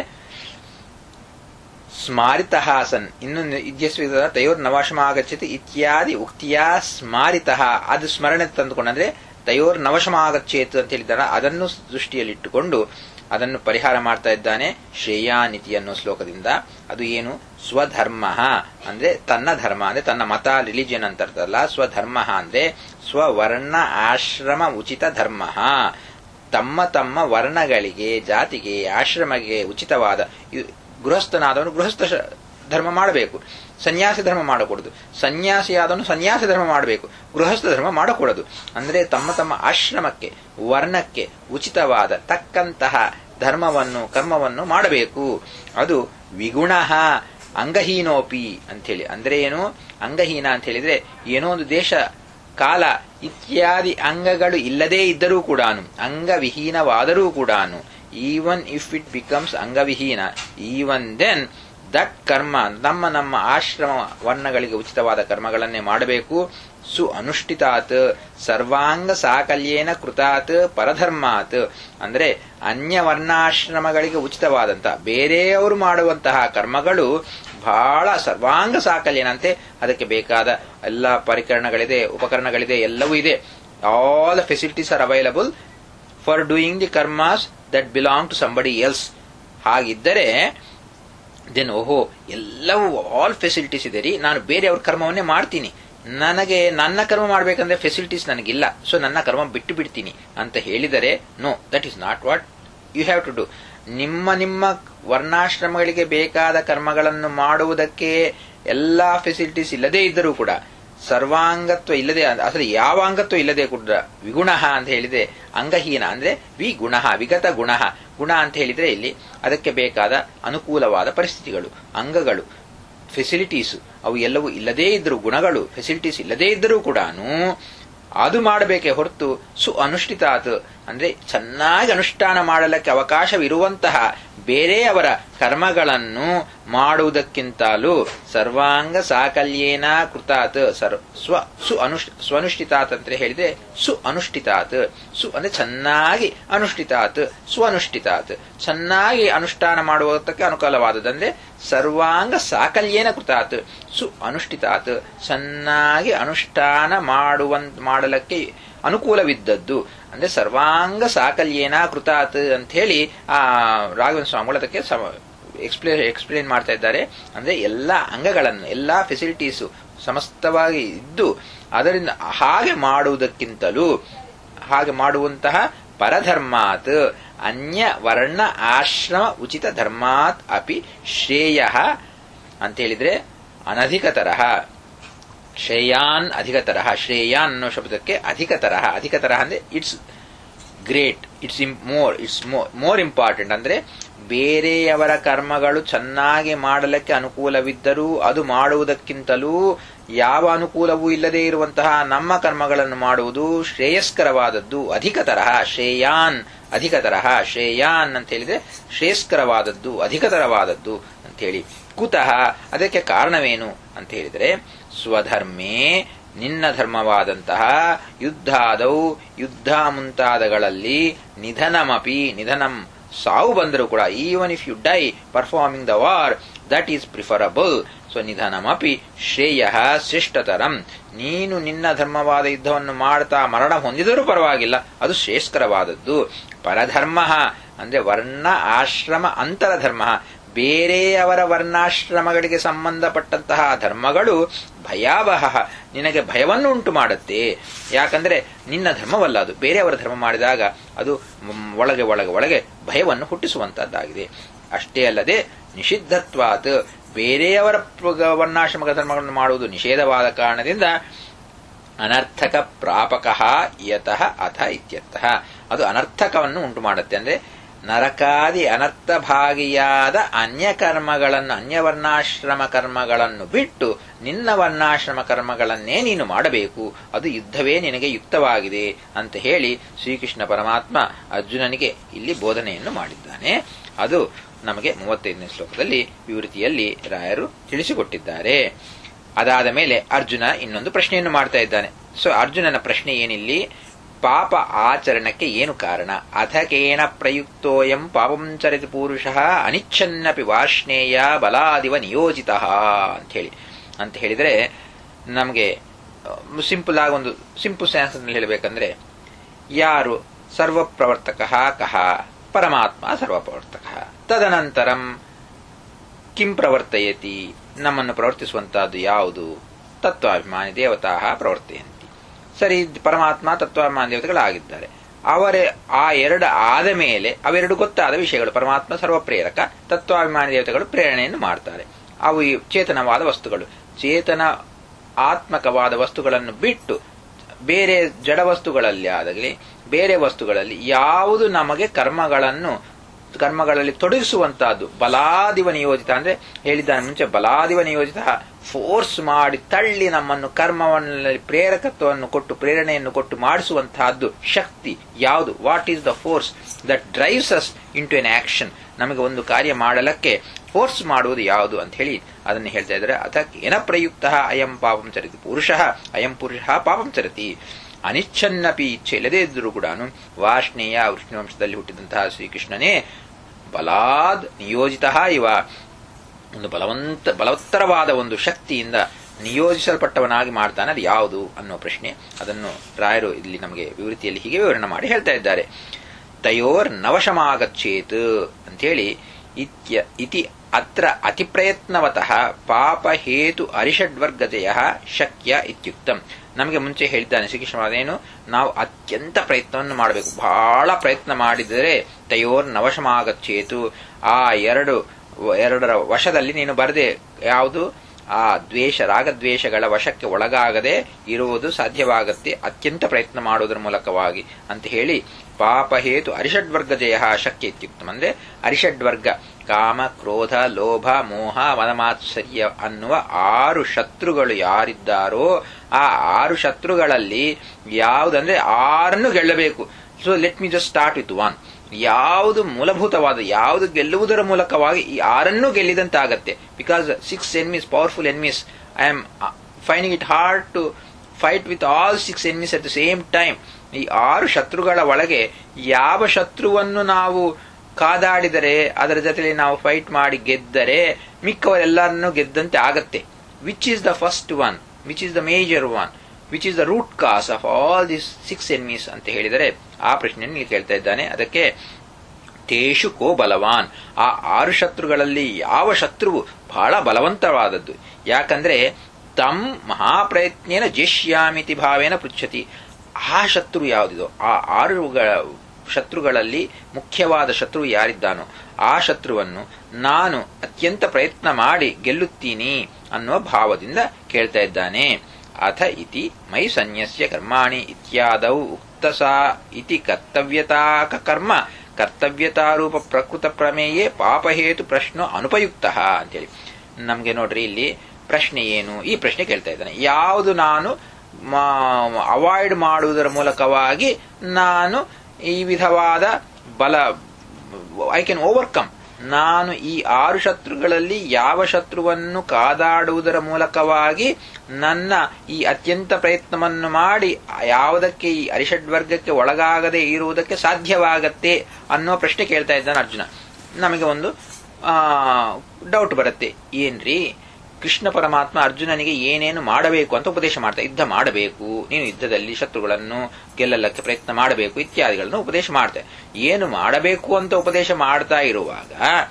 ಸ್ಮಾರಿತಃ ಸನ್, ಇನ್ನೊಂದು ಇದ್ಯಸ್ವಿದ ತಯೋರ್ ನವಶಮಾಗಚ್ಚತಿ ಇತ್ಯಾದಿ ಉಕ್ತಿಯ ಸ್ಮಾರಿತಃ, ಅದು ಸ್ಮರಣೆ ತಂದುಕೊಂಡ್ರೆ ತಯೋರ್ ನವಶಮಾಗಚ್ಚೇತು ಅಂತ ಹೇಳಿದ್ದಾರೆ. ಅದನ್ನು ದೃಷ್ಟಿಯಲ್ಲಿಟ್ಟುಕೊಂಡು ಅದನ್ನು ಪರಿಹಾರ ಮಾಡ್ತಾ ಇದ್ದಾನೆ ಶ್ರೇಯಾನಿತಿ ಅನ್ನೋ ಶ್ಲೋಕದಿಂದ. ಅದು ಏನು, ಸ್ವಧರ್ಮ ಅಂದ್ರೆ ತನ್ನ ಧರ್ಮ, ಅಂದ್ರೆ ತನ್ನ ಮತ ರಿಲಿಜಿಯನ್ ಅಂತ ಅರ್ಥಲ್ಲ. ಸ್ವಧರ್ಮ ಅಂದ್ರೆ ಸ್ವವರ್ಣ ಆಶ್ರಮ ಉಚಿತ ಧರ್ಮ, ತಮ್ಮ ತಮ್ಮ ವರ್ಣಗಳಿಗೆ, ಜಾತಿಗೆ, ಆಶ್ರಮಕ್ಕೆ ಉಚಿತವಾದ. ಗೃಹಸ್ಥನಾದವನು ಗೃಹಸ್ಥ ಧರ್ಮ ಮಾಡಬೇಕು, ಸನ್ಯಾಸಿ ಧರ್ಮ ಮಾಡಕೂಡದು. ಸನ್ಯಾಸಿಯಾದವನು ಸನ್ಯಾಸಿ ಧರ್ಮ ಮಾಡಬೇಕು, ಗೃಹಸ್ಥ ಧರ್ಮ ಮಾಡಕೂಡದು. ಅಂದ್ರೆ ತಮ್ಮ ತಮ್ಮ ಆಶ್ರಮಕ್ಕೆ, ವರ್ಣಕ್ಕೆ ಉಚಿತವಾದ ತಕ್ಕಂತಹ ಧರ್ಮವನ್ನು, ಕರ್ಮವನ್ನು ಮಾಡಬೇಕು. ಅದು ವಿಗುಣ ಅಂಗಹೀನೋಪಿ ಅಂಥೇಳಿ. ಅಂದ್ರೆ ಏನು, ಅಂಗಹೀನ ಅಂತ ಹೇಳಿದ್ರೆ ಏನೋ ಒಂದು ದೇಶ, ಕಾಲ ಇತ್ಯಾದಿ ಅಂಗಗಳು ಇಲ್ಲದೇ ಇದ್ದರೂ ಕೂಡ, ಅಂಗವಿಹೀನವಾದರೂ ಕೂಡ, ಈವನ್ ಇಫ್ ಇಟ್ ಬಿಕಮ್ಸ್ ಅಂಗವಿಹೀನ, ಈವನ್ ದೆನ್ ದಟ್ ಕರ್ಮ, ನಮ್ಮ ನಮ್ಮ ಆಶ್ರಮ ವರ್ಣಗಳಿಗೆ ಉಚಿತವಾದ ಕರ್ಮಗಳನ್ನೇ ಮಾಡಬೇಕು. ಸು ಅನುಷ್ಠಿತಾತ್ ಸರ್ವಾಂಗ ಸಾಕಲ್ಯೇನ ಕೃತಾತ್ ಪರಧರ್ಮಾತ್, ಅಂದ್ರೆ ಅನ್ಯ ವರ್ಣಾಶ್ರಮಗಳಿಗೆ ಉಚಿತವಾದಂತಹ ಬೇರೆಯವರು ಮಾಡುವಂತಹ ಕರ್ಮಗಳು ಬಹಳ ಸರ್ವಾಂಗ ಸಾಕಲ್ಯನಂತೆ, ಅದಕ್ಕೆ ಬೇಕಾದ ಎಲ್ಲ ಪರಿಕರಣಗಳಿದೆ, ಉಪಕರಣಗಳಿದೆ, ಎಲ್ಲವೂ ಇದೆ. All the facilities are available for doing the karmas that belong to somebody else. ಹಾಗಿದ್ದರೆ ದೆನ್ ಓಹೋ, ಎಲ್ಲವೂ ಆಲ್ ಫೆಸಿಲಿಟೀಸ್ ಇದೆ ರೀ, ನಾನು ಬೇರೆಯವ್ರ ಕರ್ಮವನ್ನೇ ಮಾಡ್ತೀನಿ, ನನಗೆ ನನ್ನ ಕರ್ಮ ಮಾಡಬೇಕಂದ್ರೆ ಫೆಸಿಲಿಟೀಸ್ ನನಗಿಲ್ಲ, ಸೊ ನನ್ನ ಕರ್ಮ ಬಿಟ್ಟು ಬಿಡ್ತೀನಿ ಅಂತ ಹೇಳಿದರೆ, no, that is not what you have to do. ನಿಮ್ಮ ನಿಮ್ಮ ವರ್ಣಾಶ್ರಮಗಳಿಗೆ ಬೇಕಾದ ಕರ್ಮಗಳನ್ನು ಮಾಡುವುದಕ್ಕೆ ಎಲ್ಲಾ ಫೆಸಿಲಿಟೀಸ್ ಇಲ್ಲದೇ ಇದ್ದರೂ ಕೂಡ ಸರ್ವಾಂಗತ್ವ ಇಲ್ಲದೆ, ಅಸಲು ಯಾವ ಅಂಗತ್ವ ಇಲ್ಲದೆ ಕೂಡ ವಿಗುಣ ಅಂತ ಹೇಳಿದ್ರೆ ಅಂಗಹೀನ ಅಂದ್ರೆ ವಿಗುಣ, ವಿಗತ ಗುಣ. ಗುಣ ಅಂತ ಹೇಳಿದ್ರೆ ಇಲ್ಲಿ ಅದಕ್ಕೆ ಬೇಕಾದ ಅನುಕೂಲವಾದ ಪರಿಸ್ಥಿತಿಗಳು, ಅಂಗಗಳು, ಫೆಸಿಲಿಟೀಸು ಅವು ಎಲ್ಲವೂ ಇಲ್ಲದೇ ಇದ್ದರೂ, ಗುಣಗಳು ಫೆಸಿಲಿಟೀಸ್ ಇಲ್ಲದೇ ಇದ್ದರೂ ಕೂಡ ಅದು ಮಾಡಬೇಕೇ ಹೊರತು ಅನುಷ್ಠಿತಾತ್ ಅಂದ್ರೆ ಚೆನ್ನಾಗಿ ಅನುಷ್ಠಾನ ಮಾಡಲಿಕ್ಕೆ ಅವಕಾಶವಿರುವಂತಹ ಬೇರೆಯವರ ಕರ್ಮಗಳನ್ನು ಮಾಡುವುದಕ್ಕಿಂತಲೂ ಸರ್ವಾಂಗ ಸಾಕಲ್ಯೇನ ಕೃತಾತ್ ಸ್ವನುಷ್ಠಿತಾತ್ ಅಂತ ಹೇಳಿದ್ರೆ ಅನುಷ್ಠಿತಾತ್. ಅಂದ್ರೆ ಚೆನ್ನಾಗಿ ಅನುಷ್ಠಿತಾತ್, ಸ್ವನುಷ್ಠಿತಾತ್ ಚೆನ್ನಾಗಿ ಅನುಷ್ಠಾನ ಮಾಡುವುದಕ್ಕೆ ಅನುಕೂಲವಾದದಂದ್ರೆ ಸರ್ವಾಂಗ ಸಾಕಲ್ಯೇನ ಕೃತಾತ್ ಅನುಷ್ಠಿತಾತ್ ಚೆನ್ನಾಗಿ ಅನುಷ್ಠಾನ ಮಾಡಲಿಕ್ಕೆ ಅನುಕೂಲವಿದ್ದದ್ದು ಅಂದ್ರೆ ಸರ್ವಾಂಗ ಸಾಕಲ್ಯೇನ ಕೃತಾತ್ ಅಂತ ಹೇಳಿ ಆ ರಾಘವೇಂದ್ರ ಸ್ವಾಮಿಗಳು ಅದಕ್ಕೆ ಎಕ್ಸ್ಪ್ಲೇನ್ ಮಾಡ್ತಾ ಇದ್ದಾರೆ. ಅಂದ್ರೆ ಎಲ್ಲಾ ಅಂಗಗಳನ್ನು, ಎಲ್ಲಾ ಫೆಸಿಲಿಟೀಸು ಸಮಸ್ತವಾಗಿ ಇದ್ದು ಅದರಿಂದ ಹಾಗೆ ಮಾಡುವುದಕ್ಕಿಂತಲೂ, ಹಾಗೆ ಮಾಡುವಂತಹ ಪರಧರ್ಮಾತ್ ಅನ್ಯ ವರ್ಣ ಆಶ್ರಮ ಉಚಿತ ಧರ್ಮಾತ್ ಅಪಿ ಶ್ರೇಯ ಅಂತ ಹೇಳಿದ್ರೆ ಅನಧಿಕತರಃ, ಶ್ರೇಯಾನ್ ಅಧಿಕತರಃ, ಶ್ರೇಯಾನ್ ಅನ್ನೋ ಶಬ್ದಕ್ಕೆ ಅಧಿಕತರಃ, ಅಧಿಕತರಃ ಅಂದ್ರೆ it's great, it's more important ಅಂದ್ರೆ ಬೇರೆಯವರ ಕರ್ಮಗಳು ಚೆನ್ನಾಗಿ ಮಾಡಲಿಕ್ಕೆ ಅನುಕೂಲವಿದ್ದರೂ ಅದು ಮಾಡುವುದಕ್ಕಿಂತಲೂ ಯಾವ ಅನುಕೂಲವೂ ಇಲ್ಲದೆ ಇರುವಂತಹ ನಮ್ಮ ಕರ್ಮಗಳನ್ನು ಮಾಡುವುದು ಶ್ರೇಯಸ್ಕರವಾದದ್ದು. ಅಧಿಕತರಃ ಶ್ರೇಯಾನ್, ಅಧಿಕತರಃ ಶ್ರೇಯಾನ್ ಅಂತ ಹೇಳಿದ್ರೆ ಶ್ರೇಯಸ್ಕರವಾದದ್ದು, ಅಧಿಕತರವಾದದ್ದು ಅಂತ ಹೇಳಿ. ಕುತಃ ಅದಕ್ಕೆ ಕಾರಣವೇನು ಅಂತ ಹೇಳಿದರೆ ಸ್ವಧರ್ಮೇ ನಿನ್ನ ಧರ್ಮವಾದಂತಹ ಯುದ್ಧಾದೌ ಯುದ್ಧ ಮುಂತಾದಗಳಲ್ಲಿ ನಿಧನಮಪಿ, ನಿಧನಂ ಸಾವು ಬಂದರೂ ಕೂಡ, even if you die performing the war that is preferable. So ನಿಧನಮಪಿ ಶ್ರೇಯ ಶ್ರೇಷ್ಠತರಂ, ನೀನು ನಿನ್ನ ಧರ್ಮವಾದ ಯುದ್ಧವನ್ನು ಮಾಡ್ತಾ ಮರಣ ಹೊಂದಿದರೂ ಪರವಾಗಿಲ್ಲ, ಅದು ಶ್ರೇಷ್ಠಕರವಾದದ್ದು. ಪರಧರ್ಮ ಅಂದ್ರೆ ವರ್ಣ ಆಶ್ರಮ ಅಂತರಧರ್ಮ, ಬೇರೆಯವರ ವರ್ಣಾಶ್ರಮಗಳಿಗೆ ಸಂಬಂಧಪಟ್ಟಂತಹ ಧರ್ಮಗಳು ಭಯಾವಹ, ನಿನಗೆ ಭಯವನ್ನು ಉಂಟು ಮಾಡುತ್ತೆ. ಯಾಕಂದ್ರೆ ನಿನ್ನ ಧರ್ಮವಲ್ಲ ಅದು, ಬೇರೆಯವರ ಧರ್ಮ ಮಾಡಿದಾಗ ಅದು ಒಳಗೆ ಒಳಗೆ ಒಳಗೆ ಭಯವನ್ನು ಹುಟ್ಟಿಸುವಂತಹದ್ದಾಗಿದೆ. ಅಷ್ಟೇ ಅಲ್ಲದೆ ನಿಷಿದ್ಧತ್ವಾತ್, ಬೇರೆಯವರ ವರ್ಣಾಶ್ರಮ ಧರ್ಮಗಳನ್ನು ಮಾಡುವುದು ನಿಷೇಧವಾದ ಕಾರಣದಿಂದ ಅನರ್ಥಕ ಪ್ರಾಪಕಃ ಯತಃ ಅಥ ಇತ್ಯರ್ಥಃ, ಅದು ಅನರ್ಥಕವನ್ನು ಉಂಟು ಮಾಡುತ್ತೆ. ಅಂದ್ರೆ ನರಕಾದಿ ಅನರ್ಥಭಾಗಿಯಾದ ಅನ್ಯ ಕರ್ಮಗಳನ್ನು, ಅನ್ಯ ವರ್ಣಾಶ್ರಮ ಕರ್ಮಗಳನ್ನು ಬಿಟ್ಟು ನಿನ್ನ ವರ್ಣಾಶ್ರಮ ಕರ್ಮಗಳನ್ನೇ ನೀನು ಮಾಡಬೇಕು, ಅದು ಯುದ್ಧವೇ ನಿನಗೆ ಯುಕ್ತವಾಗಿದೆ ಅಂತ ಹೇಳಿ ಶ್ರೀಕೃಷ್ಣ ಪರಮಾತ್ಮ ಅರ್ಜುನನಿಗೆ ಇಲ್ಲಿ ಬೋಧನೆಯನ್ನು ಮಾಡಿದ್ದಾನೆ. ಅದು ನಮಗೆ 35ನೇ ಶ್ಲೋಕದಲ್ಲಿ ವಿವೃತಿಯಲ್ಲಿ ರಾಯರು ತಿಳಿಸಿಕೊಟ್ಟಿದ್ದಾರೆ. ಅದಾದ ಮೇಲೆ ಅರ್ಜುನ ಇನ್ನೊಂದು ಪ್ರಶ್ನೆಯನ್ನು ಮಾಡ್ತಾ ಇದ್ದಾನೆ. ಸೊ ಅರ್ಜುನನ ಪ್ರಶ್ನೆ ಏನಿಲ್ಲಿ, ಪಾಪ ಆಚರಣಕ್ಕೆ ಏನು ಕಾರಣ? ಅಥಕೇನ ಪ್ರಯುಕ್ತೋಯಂ ಪಾಪಂ ಚರಿತ ಪುರುಷಃ ಅನಿಚ್ಛನ್ನಪಿ ವಾರ್ಷ್ಣೇಯ ಬಲಾದಿವ ನಿಯೋಜಿತ ಅಂತ ಹೇಳಿದ್ರೆ, ನಮಗೆ ಸಿಂಪಲ್ ಆಗಿ ಒಂದು ಸಿಂಪಲ್ ಸೆನ್ಸ್ ಹೇಳಬೇಕಂದ್ರೆ, ಯಾರು ಸರ್ವಪ್ರವರ್ತಕ ಕಹ? ಪರಮಾತ್ಮ ಸರ್ವಪ್ರವರ್ತಕ. ತದನಂತರಂ ಕಿಂ ಪ್ರವರ್ತಯತಿ? ನಮ್ಮನ್ನು ಪ್ರವರ್ತಿಸುವಂತಹದ್ದು ಯಾವುದು? ತತ್ವಾಭಿಮಾನಿ ದೇವತಾ ಪ್ರವರ್ತಯಂತಿ. ಸರಿ, ಪರಮಾತ್ಮ ತತ್ವಾಭಿಮಾನಿ ದೇವತೆಗಳಾಗಿದ್ದಾರೆ. ಅವರೇ ಆ ಎರಡು ಆದ ಮೇಲೆ ಅವೆರಡು ಗೊತ್ತಾದ ವಿಷಯಗಳು. ಪರಮಾತ್ಮ ಸರ್ವಪ್ರೇರಕ, ತತ್ವಾಭಿಮಾನಿ ದೇವತೆಗಳು ಪ್ರೇರಣೆಯನ್ನು ಮಾಡ್ತಾರೆ. ಅವು ಚೇತನವಾದ ವಸ್ತುಗಳು. ಚೇತನ ಆತ್ಮಕವಾದ ವಸ್ತುಗಳನ್ನು ಬಿಟ್ಟು ಬೇರೆ ಜಡ ವಸ್ತುಗಳಲ್ಲಿ ಆದಾಗಲಿ ಬೇರೆ ವಸ್ತುಗಳಲ್ಲಿ ಯಾವುದು ನಮಗೆ ಕರ್ಮಗಳಲ್ಲಿ ತೊಡಗಿಸುವಂತಹದ್ದು ಬಲಾದಿವ ನಿಯೋಜಿತ ಅಂದ್ರೆ ಹೇಳಿದ್ದಾನೆ ಮುಂಚೆ, ಬಲಾದಿವ ನಿಯೋಜಿತ ಫೋರ್ಸ್ ಮಾಡಿ ತಳ್ಳಿ ನಮ್ಮನ್ನು ಕರ್ಮವನ್ನಲ್ಲಿ ಪ್ರೇರಕತ್ವವನ್ನು ಕೊಟ್ಟು ಪ್ರೇರಣೆಯನ್ನು ಕೊಟ್ಟು ಮಾಡಿಸುವಂತಹದ್ದು ಶಕ್ತಿ ಯಾವುದು? What is the force that drives us into an action? ನಮಗೆ ಒಂದು ಕಾರ್ಯ ಮಾಡಲಕ್ಕೆ ಫೋರ್ಸ್ ಮಾಡುವುದು ಯಾವುದು ಅಂತ ಹೇಳಿ ಅದನ್ನು ಹೇಳ್ತಾ ಇದ್ದಾರೆ. ಅದಕ್ಕೆ ಏನ ಪ್ರಯುಕ್ತ ಅಯಂ ಪಾಪಂ ಚರತಿ ಪುರುಷಃ, ಅಯಂ ಪುರುಷ ಪಾಪಂ ಚರತಿ. ಅನಿಚ್ಛನ್ನಪಿ, ಇಚ್ಛೆ ಇಲ್ಲದೇ ಇದ್ದರೂ ಕೂಡ ವಾರ್ಷ್ಣೇಯ ವೃಷ್ಣವಂಶದಲ್ಲಿ ಹುಟ್ಟಿದಂತಹ ಶ್ರೀಕೃಷ್ಣನೇ ಬಲಾದ್ ನಿಯೋಜಿತ ಇವ, ಒಂದು ಬಲವತ್ತರವಾದ ಒಂದು ಶಕ್ತಿಯಿಂದ ನಿಯೋಜಿಸಲ್ಪಟ್ಟವನಾಗಿ ಮಾಡ್ತಾನೆ. ಅದು ಯಾವುದು ಅನ್ನೋ ಪ್ರಶ್ನೆ, ಅದನ್ನು ರಾಯರು ಇಲ್ಲಿ ನಮಗೆ ವಿವೃತಿಯಲ್ಲಿ ಹೀಗೆ ವಿವರಣೆ ಮಾಡಿ ಹೇಳ್ತಾ ಇದ್ದಾರೆ. ತಯೋರ್ ನವಶಮಾಗಚ್ಚೇತ್ ಅಂತೇಳಿ ಇತಿ ಅತ್ರ ಅತಿಪ್ರಯತ್ನವತಃ ಪಾಪ ಹೇತು ಅರಿಷಡ್ವರ್ಗತೆಯ ಶಕ್ಯ ಇತ್ಯುಕ್ತಂ. ನಮಗೆ ಮುಂಚೆ ಹೇಳಿದ್ದಾನೆ ಶ್ರೀಕೃಷ್ಣವಾದೇನು, ನಾವು ಅತ್ಯಂತ ಪ್ರಯತ್ನವನ್ನು ಮಾಡಬೇಕು. ಬಹಳ ಪ್ರಯತ್ನ ಮಾಡಿದರೆ ತಯೋರ್ ನವಶಮಾಗಚ್ಚೇತು, ಆ ಎರಡರ ವಶದಲ್ಲಿ ನೀನು ಬರದೆ, ಯಾವುದು ಆ ದ್ವೇಷ ರಾಗದ್ವೇಷಗಳ ವಶಕ್ಕೆ ಒಳಗಾಗದೆ ಇರುವುದು ಸಾಧ್ಯವಾಗುತ್ತೆ ಅತ್ಯಂತ ಪ್ರಯತ್ನ ಮಾಡುವುದರ ಮೂಲಕವಾಗಿ ಅಂತ ಹೇಳಿ ಪಾಪಹೇತು ಅರಿಷಡ್ವರ್ಗ ಜಯ ಶಕ್ಯ ಇತ್ಯುಕ್ತಂ. ಅಂದ್ರೆ ಅರಿಷಡ್ವರ್ಗ ಕಾಮ, ಕ್ರೋಧ, ಲೋಭ, ಮೋಹ, ಮದಮಾತ್ಸರ್ಯ ಅನ್ನುವ 6 ಶತ್ರುಗಳು ಯಾರಿದ್ದಾರೋ ಆ 6 ಶತ್ರುಗಳಲ್ಲಿ ಯಾವುದಂದ್ರೆ 6 ಗೆಲ್ಲಬೇಕು. So let me just start with 1. ಯಾವುದು ಮೂಲಭೂತವಾದ ಯಾವುದು ಗೆಲ್ಲುವುದರ ಮೂಲಕವಾಗಿ ಈ 6 ಗೆಲ್ಲಿದಂತಾಗತ್ತೆ. Because 6 enemies, powerful enemies, I am finding it hard to fight with all 6 enemies at the same time. ಈ 6 ಶತ್ರುಗಳ ಒಳಗೆ ಯಾವ ಶತ್ರುವನ್ನು ನಾವು ಕಾದಾಡಿದರೆ ಅದರ ಜೊತೆಲಿ ನಾವು ಫೈಟ್ ಮಾಡಿ ಗೆದ್ದರೆ ಮಿಕ್ಕವರೆಲ್ಲರನ್ನು ಗೆದ್ದಂತೆ ಆಗತ್ತೆ. Which is the first one, which is the major one, which is the root cause of all this 6 enemies ಅಂತ ಹೇಳಿದರೆ ಆ ಪ್ರಶ್ನೆಯನ್ನು ಇಲ್ಲಿ ಕೇಳ್ತಾ ಇದ್ದಾನೆ. ಅದಕ್ಕೆ ತೇಷು ಕೋ ಬಲವಾನ್, ಆ 6 ಶತ್ರುಗಳಲ್ಲಿ ಯಾವ ಶತ್ರುವು ಬಹಳ ಬಲವಂತವಾದದ್ದು. ಯಾಕಂದ್ರೆ ತಮ್ ಮಹಾಪ್ರಯತ್ನೇನ ಜೇಷ್ಯಾಮಿತಿ ಭಾವೇನ ಪೃಚ್ಛತಿ. ಆ ಶತ್ರು ಯಾವುದಿದೋ ಆ 6 ಶತ್ರುಗಳಲ್ಲಿ ಮುಖ್ಯವಾದ ಶತ್ರು ಯಾರಿದ್ದಾನೋ ಆ ಶತ್ರುವನ್ನು ನಾನು ಅತ್ಯಂತ ಪ್ರಯತ್ನ ಮಾಡಿ ಗೆಲ್ಲುತ್ತೀನಿ ಅನ್ನುವ ಭಾವದಿಂದ ಕೇಳ್ತಾ ಇದ್ದಾನೆ. ಅಥ ಇತಿ ಮೈ ಸನ್ಯಸ್ಯ ಕರ್ಮಾಣಿ ಇತ್ಯಾದೌ ಉಕ್ತಸಾ ಇತಿ ಕರ್ತವ್ಯತಾಕ ಕರ್ಮ ಕರ್ತವ್ಯತಾರೂಪ ಪ್ರಕೃತ ಪ್ರಮೇಯೇ ಪಾಪಹೇತು ಪ್ರಶ್ನೋ ಅನುಪಯುಕ್ತ ಅಂತೇಳಿ. ನಮ್ಗೆ ನೋಡ್ರಿ ಇಲ್ಲಿ ಪ್ರಶ್ನೆ ಏನು, ಈ ಪ್ರಶ್ನೆ ಕೇಳ್ತಾ ಇದ್ದಾನೆ. ಯಾವುದು ನಾನು ಅವಾಯ್ಡ್ ಮಾಡುವುದರ ಮೂಲಕವಾಗಿ ನಾನು ಈ ವಿಧವಾದ ಬಲ ಐ ಕ್ಯಾನ್ ಓವರ್ಕಮ್. ನಾನು ಈ 6 ಶತ್ರುಗಳಲ್ಲಿ ಯಾವ ಶತ್ರುವನ್ನು ಕಾದಾಡುವುದರ ಮೂಲಕವಾಗಿ ನನ್ನ ಈ ಅತ್ಯಂತ ಪ್ರಯತ್ನವನ್ನು ಮಾಡಿ ಯಾವುದಕ್ಕೆ ಈ ಅರಿಷಡ್ವರ್ಗಕ್ಕೆ ಒಳಗಾಗದೆ ಇರುವುದಕ್ಕೆ ಸಾಧ್ಯವಾಗತ್ತೆ ಅನ್ನುವ ಪ್ರಶ್ನೆ ಕೇಳ್ತಾ ಇದ್ದಾನೆ ಅರ್ಜುನ. ನಮಗೆ ಒಂದು ಡೌಟ್ ಬರುತ್ತೆ, ಏನ್ರಿ ಕೃಷ್ಣ ಪರಮಾತ್ಮ ಅರ್ಜುನನಿಗೆ ಏನೇನು ಮಾಡಬೇಕು ಅಂತ ಉಪದೇಶ ಮಾಡ್ತಾ, ಯುದ್ಧ ಮಾಡಬೇಕು, ನೀನು ಯುದ್ಧದಲ್ಲಿ ಶತ್ರುಗಳನ್ನು ಗೆಲ್ಲಲಕ್ಕೆ ಪ್ರಯತ್ನ ಮಾಡಬೇಕು ಇತ್ಯಾದಿಗಳನ್ನು ಉಪದೇಶ ಮಾಡ್ತಾ, ಏನು ಮಾಡಬೇಕು ಅಂತ ಉಪದೇಶ ಮಾಡ್ತಾ ಇರುವಾಗ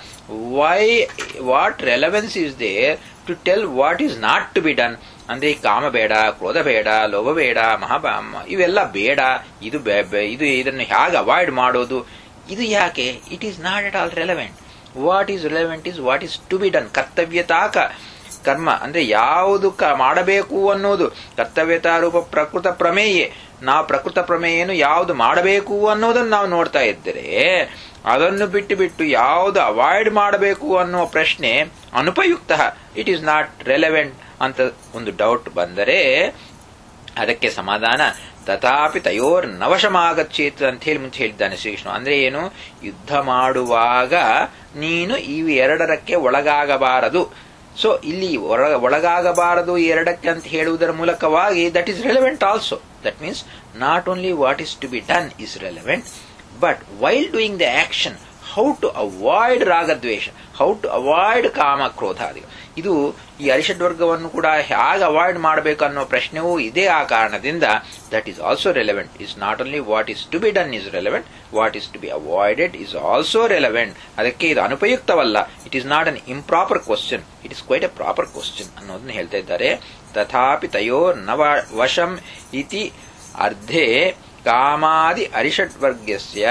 what relevance is there to tell what is not to be done. ಅಂದ್ರೆ ಕಾಮ ಬೇಡ, ಕ್ರೋಧ ಬೇಡ, ಲೋಭ ಬೇಡ, ಇವೆಲ್ಲ ಬೇಡ, ಇದನ್ನು ಹೇಗೆ ಅವಾಯ್ಡ್ ಮಾಡೋದು, ಇದು ಯಾಕೆ? It is not at all relevant. What is relevant is what is to be done. ಕರ್ತವ್ಯತಾಕ ಕರ್ಮ ಅಂದ್ರೆ ಯಾವುದು ಮಾಡಬೇಕು ಅನ್ನೋದು ಕರ್ತವ್ಯತಾರೂಪ ಪ್ರಕೃತ ಪ್ರಮೇಯೇ. ನಾವು ಪ್ರಕೃತ ಪ್ರಮೇಯನು ಯಾವುದು ಮಾಡಬೇಕು ಅನ್ನೋದನ್ನು ನಾವು ನೋಡ್ತಾ ಇದ್ದರೆ ಅದನ್ನು ಬಿಟ್ಟು ಯಾವುದು ಅವಾಯ್ಡ್ ಮಾಡಬೇಕು ಅನ್ನುವ ಪ್ರಶ್ನೆ ಅನುಪಯುಕ್ತ, ಇಟ್ ಈಸ್ ನಾಟ್ ರೆಲೆವೆಂಟ್ ಅಂತ ಒಂದು ಡೌಟ್ ಬಂದರೆ ಅದಕ್ಕೆ ಸಮಾಧಾನ ತಥಾಪಿ ತಯೋರ್ ನವಶಮಾಗಚ್ಚೇತ್ ಅಂತ ಹೇಳಿ ಮುಂಚೆ ಹೇಳಿದ್ದಾನೆ ಶ್ರೀಕೃಷ್ಣ. ಅಂದ್ರೆ ಏನು? ಯುದ್ಧ ಮಾಡುವಾಗ ನೀನು ಈ 2ಕ್ಕೆ ಒಳಗಾಗಬಾರದು. ಸೊ ಇಲ್ಲಿ ಒಳಗಾಗಬಾರದು 2ಕ್ಕೆ ಅಂತ ಹೇಳುವುದರ ಮೂಲಕವಾಗಿ that is relevant also. That means not only what is to be done is relevant, but while doing the action how to avoid ರಾಗದ್ವೇಷ, ಹೌ ಟು ಅವಾಯ್ಡ್ ಕಾಮ ಕ್ರೋಧಾದಿಗಳು. ಇದು ಈ ಅರಿಷಡ್ವರ್ಗವನ್ನು ಕೂಡ ಹೇಗೆ ಅವಾಯ್ಡ್ ಮಾಡಬೇಕು ಅನ್ನೋ ಪ್ರಶ್ನೆಯೂ ಇದೇ. ಆ ಕಾರಣದಿಂದ that is also relevant. Is not only what is to be done is relevant, what is to be avoided is also relevant. ಅದಕ್ಕೆ ಇದು ಅನುಪಯುಕ್ತವಲ್ಲ. It is not an improper question, it is quite a proper question ಅನ್ನೋದನ್ನ ಹೇಳ್ತಾ ಇದ್ದಾರೆ. ತಥಾಪಿ ತಯೋ ನವ ವಶಂ ಇತಿ ಅರ್ಧೆ ಕಾಮಾದಿ ಅರಿಷಡ್ವರ್ಗಸ್ಯ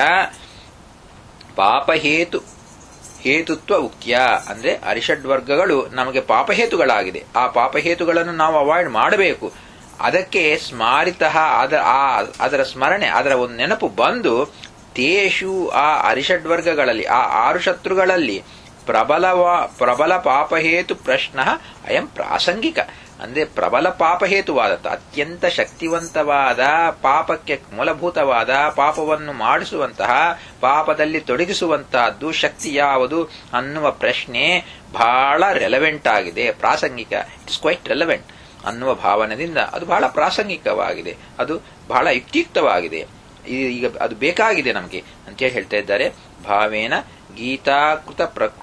ಪಾಪಹೇತು ಹೇತುತ್ವ ಉಕ್ತ್ಯ. ಅಂದ್ರೆ ಅರಿಷಡ್ವರ್ಗಗಳು ನಮಗೆ ಪಾಪಹೇತುಗಳಾಗಿದೆ. ಆ ಪಾಪಹೇತುಗಳನ್ನು ನಾವು ಅವಾಯ್ಡ್ ಮಾಡಬೇಕು. ಅದಕ್ಕೆ ಸ್ಮಾರಿತಃ ಅದರ ಸ್ಮರಣೆ, ಅದರ ಒಂದು ನೆನಪು ಬಂದು ತೇಷು ಆ ಅರಿಷಡ್ವರ್ಗಗಳಲ್ಲಿ ಆ 6 ಶತ್ರುಗಳಲ್ಲಿ ಪ್ರಬಲ ಪಾಪಹೇತು ಪ್ರಶ್ನ ಅಯಂ ಪ್ರಾಸಂಗಿಕ. ಅಂದ್ರೆ ಪ್ರಬಲ ಪಾಪಹೇತುವಾದ ಅತ್ಯಂತ ಶಕ್ತಿವಂತವಾದ ಪಾಪಕ್ಕೆ ಮೂಲಭೂತವಾದ ಪಾಪವನ್ನು ಮಾಡಿಸುವಂತಹ ಪಾಪದಲ್ಲಿ ತೊಡಗಿಸುವಂತಹದ್ದು ಶಕ್ತಿ ಯಾವುದು ಅನ್ನುವ ಪ್ರಶ್ನೆ ಬಹಳ ರೆಲೆವೆಂಟ್ ಆಗಿದೆ, ಪ್ರಾಸಂಗಿಕ. ಇಟ್ಸ್ ಕ್ವೈಟ್ ರೆಲೆವೆಂಟ್ ಅನ್ನುವ ಭಾವನೆಯಿಂದ ಅದು ಬಹಳ ಪ್ರಾಸಂಗಿಕವಾಗಿದೆ, ಅದು ಬಹಳ ಯುಕ್ತಿಯುಕ್ತವಾಗಿದೆ. ಈಗ ಅದು ಬೇಕಾಗಿದೆ ನಮಗೆ ಅಂತೇಳಿ ಹೇಳ್ತಾ ಇದ್ದಾರೆ. ಭಾವೇನ ಗೀತಾಕೃತ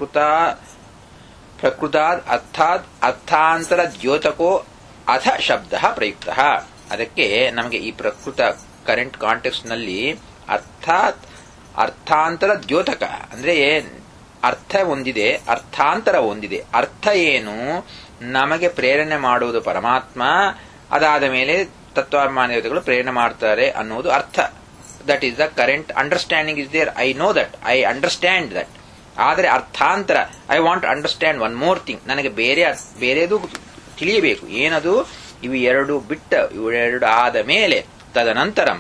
ಪ್ರಕೃತಾದ್ ಅರ್ಥಾತ್ ಅರ್ಥಾಂತರ ದ್ಯೋತಕೋ ಅಥ ಶಬ್ದ ಪ್ರಯುಕ್ತ. ಅದಕ್ಕೆ ನಮಗೆ ಈ ಪ್ರಕೃತ ಕರೆಂಟ್ ಕಾಂಟೆಕ್ಸ್ಟ್ ನಲ್ಲಿ ಅರ್ಥಾತ್ ಅರ್ಥಾಂತರ ದ್ಯೋತಕ ಅಂದ್ರೆ ಅರ್ಥ ಒಂದಿದೆ, ಅರ್ಥಾಂತರ ಒಂದಿದೆ. ಅರ್ಥ ಏನು? ನಮಗೆ ಪ್ರೇರಣೆ ಮಾಡುವುದು ಪರಮಾತ್ಮ, ಅದಾದ ಮೇಲೆ ತತ್ವಾಭಿಮಾನ ದೇವತೆಗಳು ಪ್ರೇರಣೆ ಮಾಡ್ತಾರೆ ಅನ್ನುವುದು ಅರ್ಥ. That is the current understanding is there. I know that, I understand that. ಆದರೆ ಅರ್ಥಾಂತರ, I want understand one more thing, ನನಗೆ ಬೇರೆದು ತಿಳಿಯಬೇಕು. ಏನದು? ಇವು ಎರಡು ಇವೆರಡು ಆದ ಮೇಲೆ ತದನಂತರ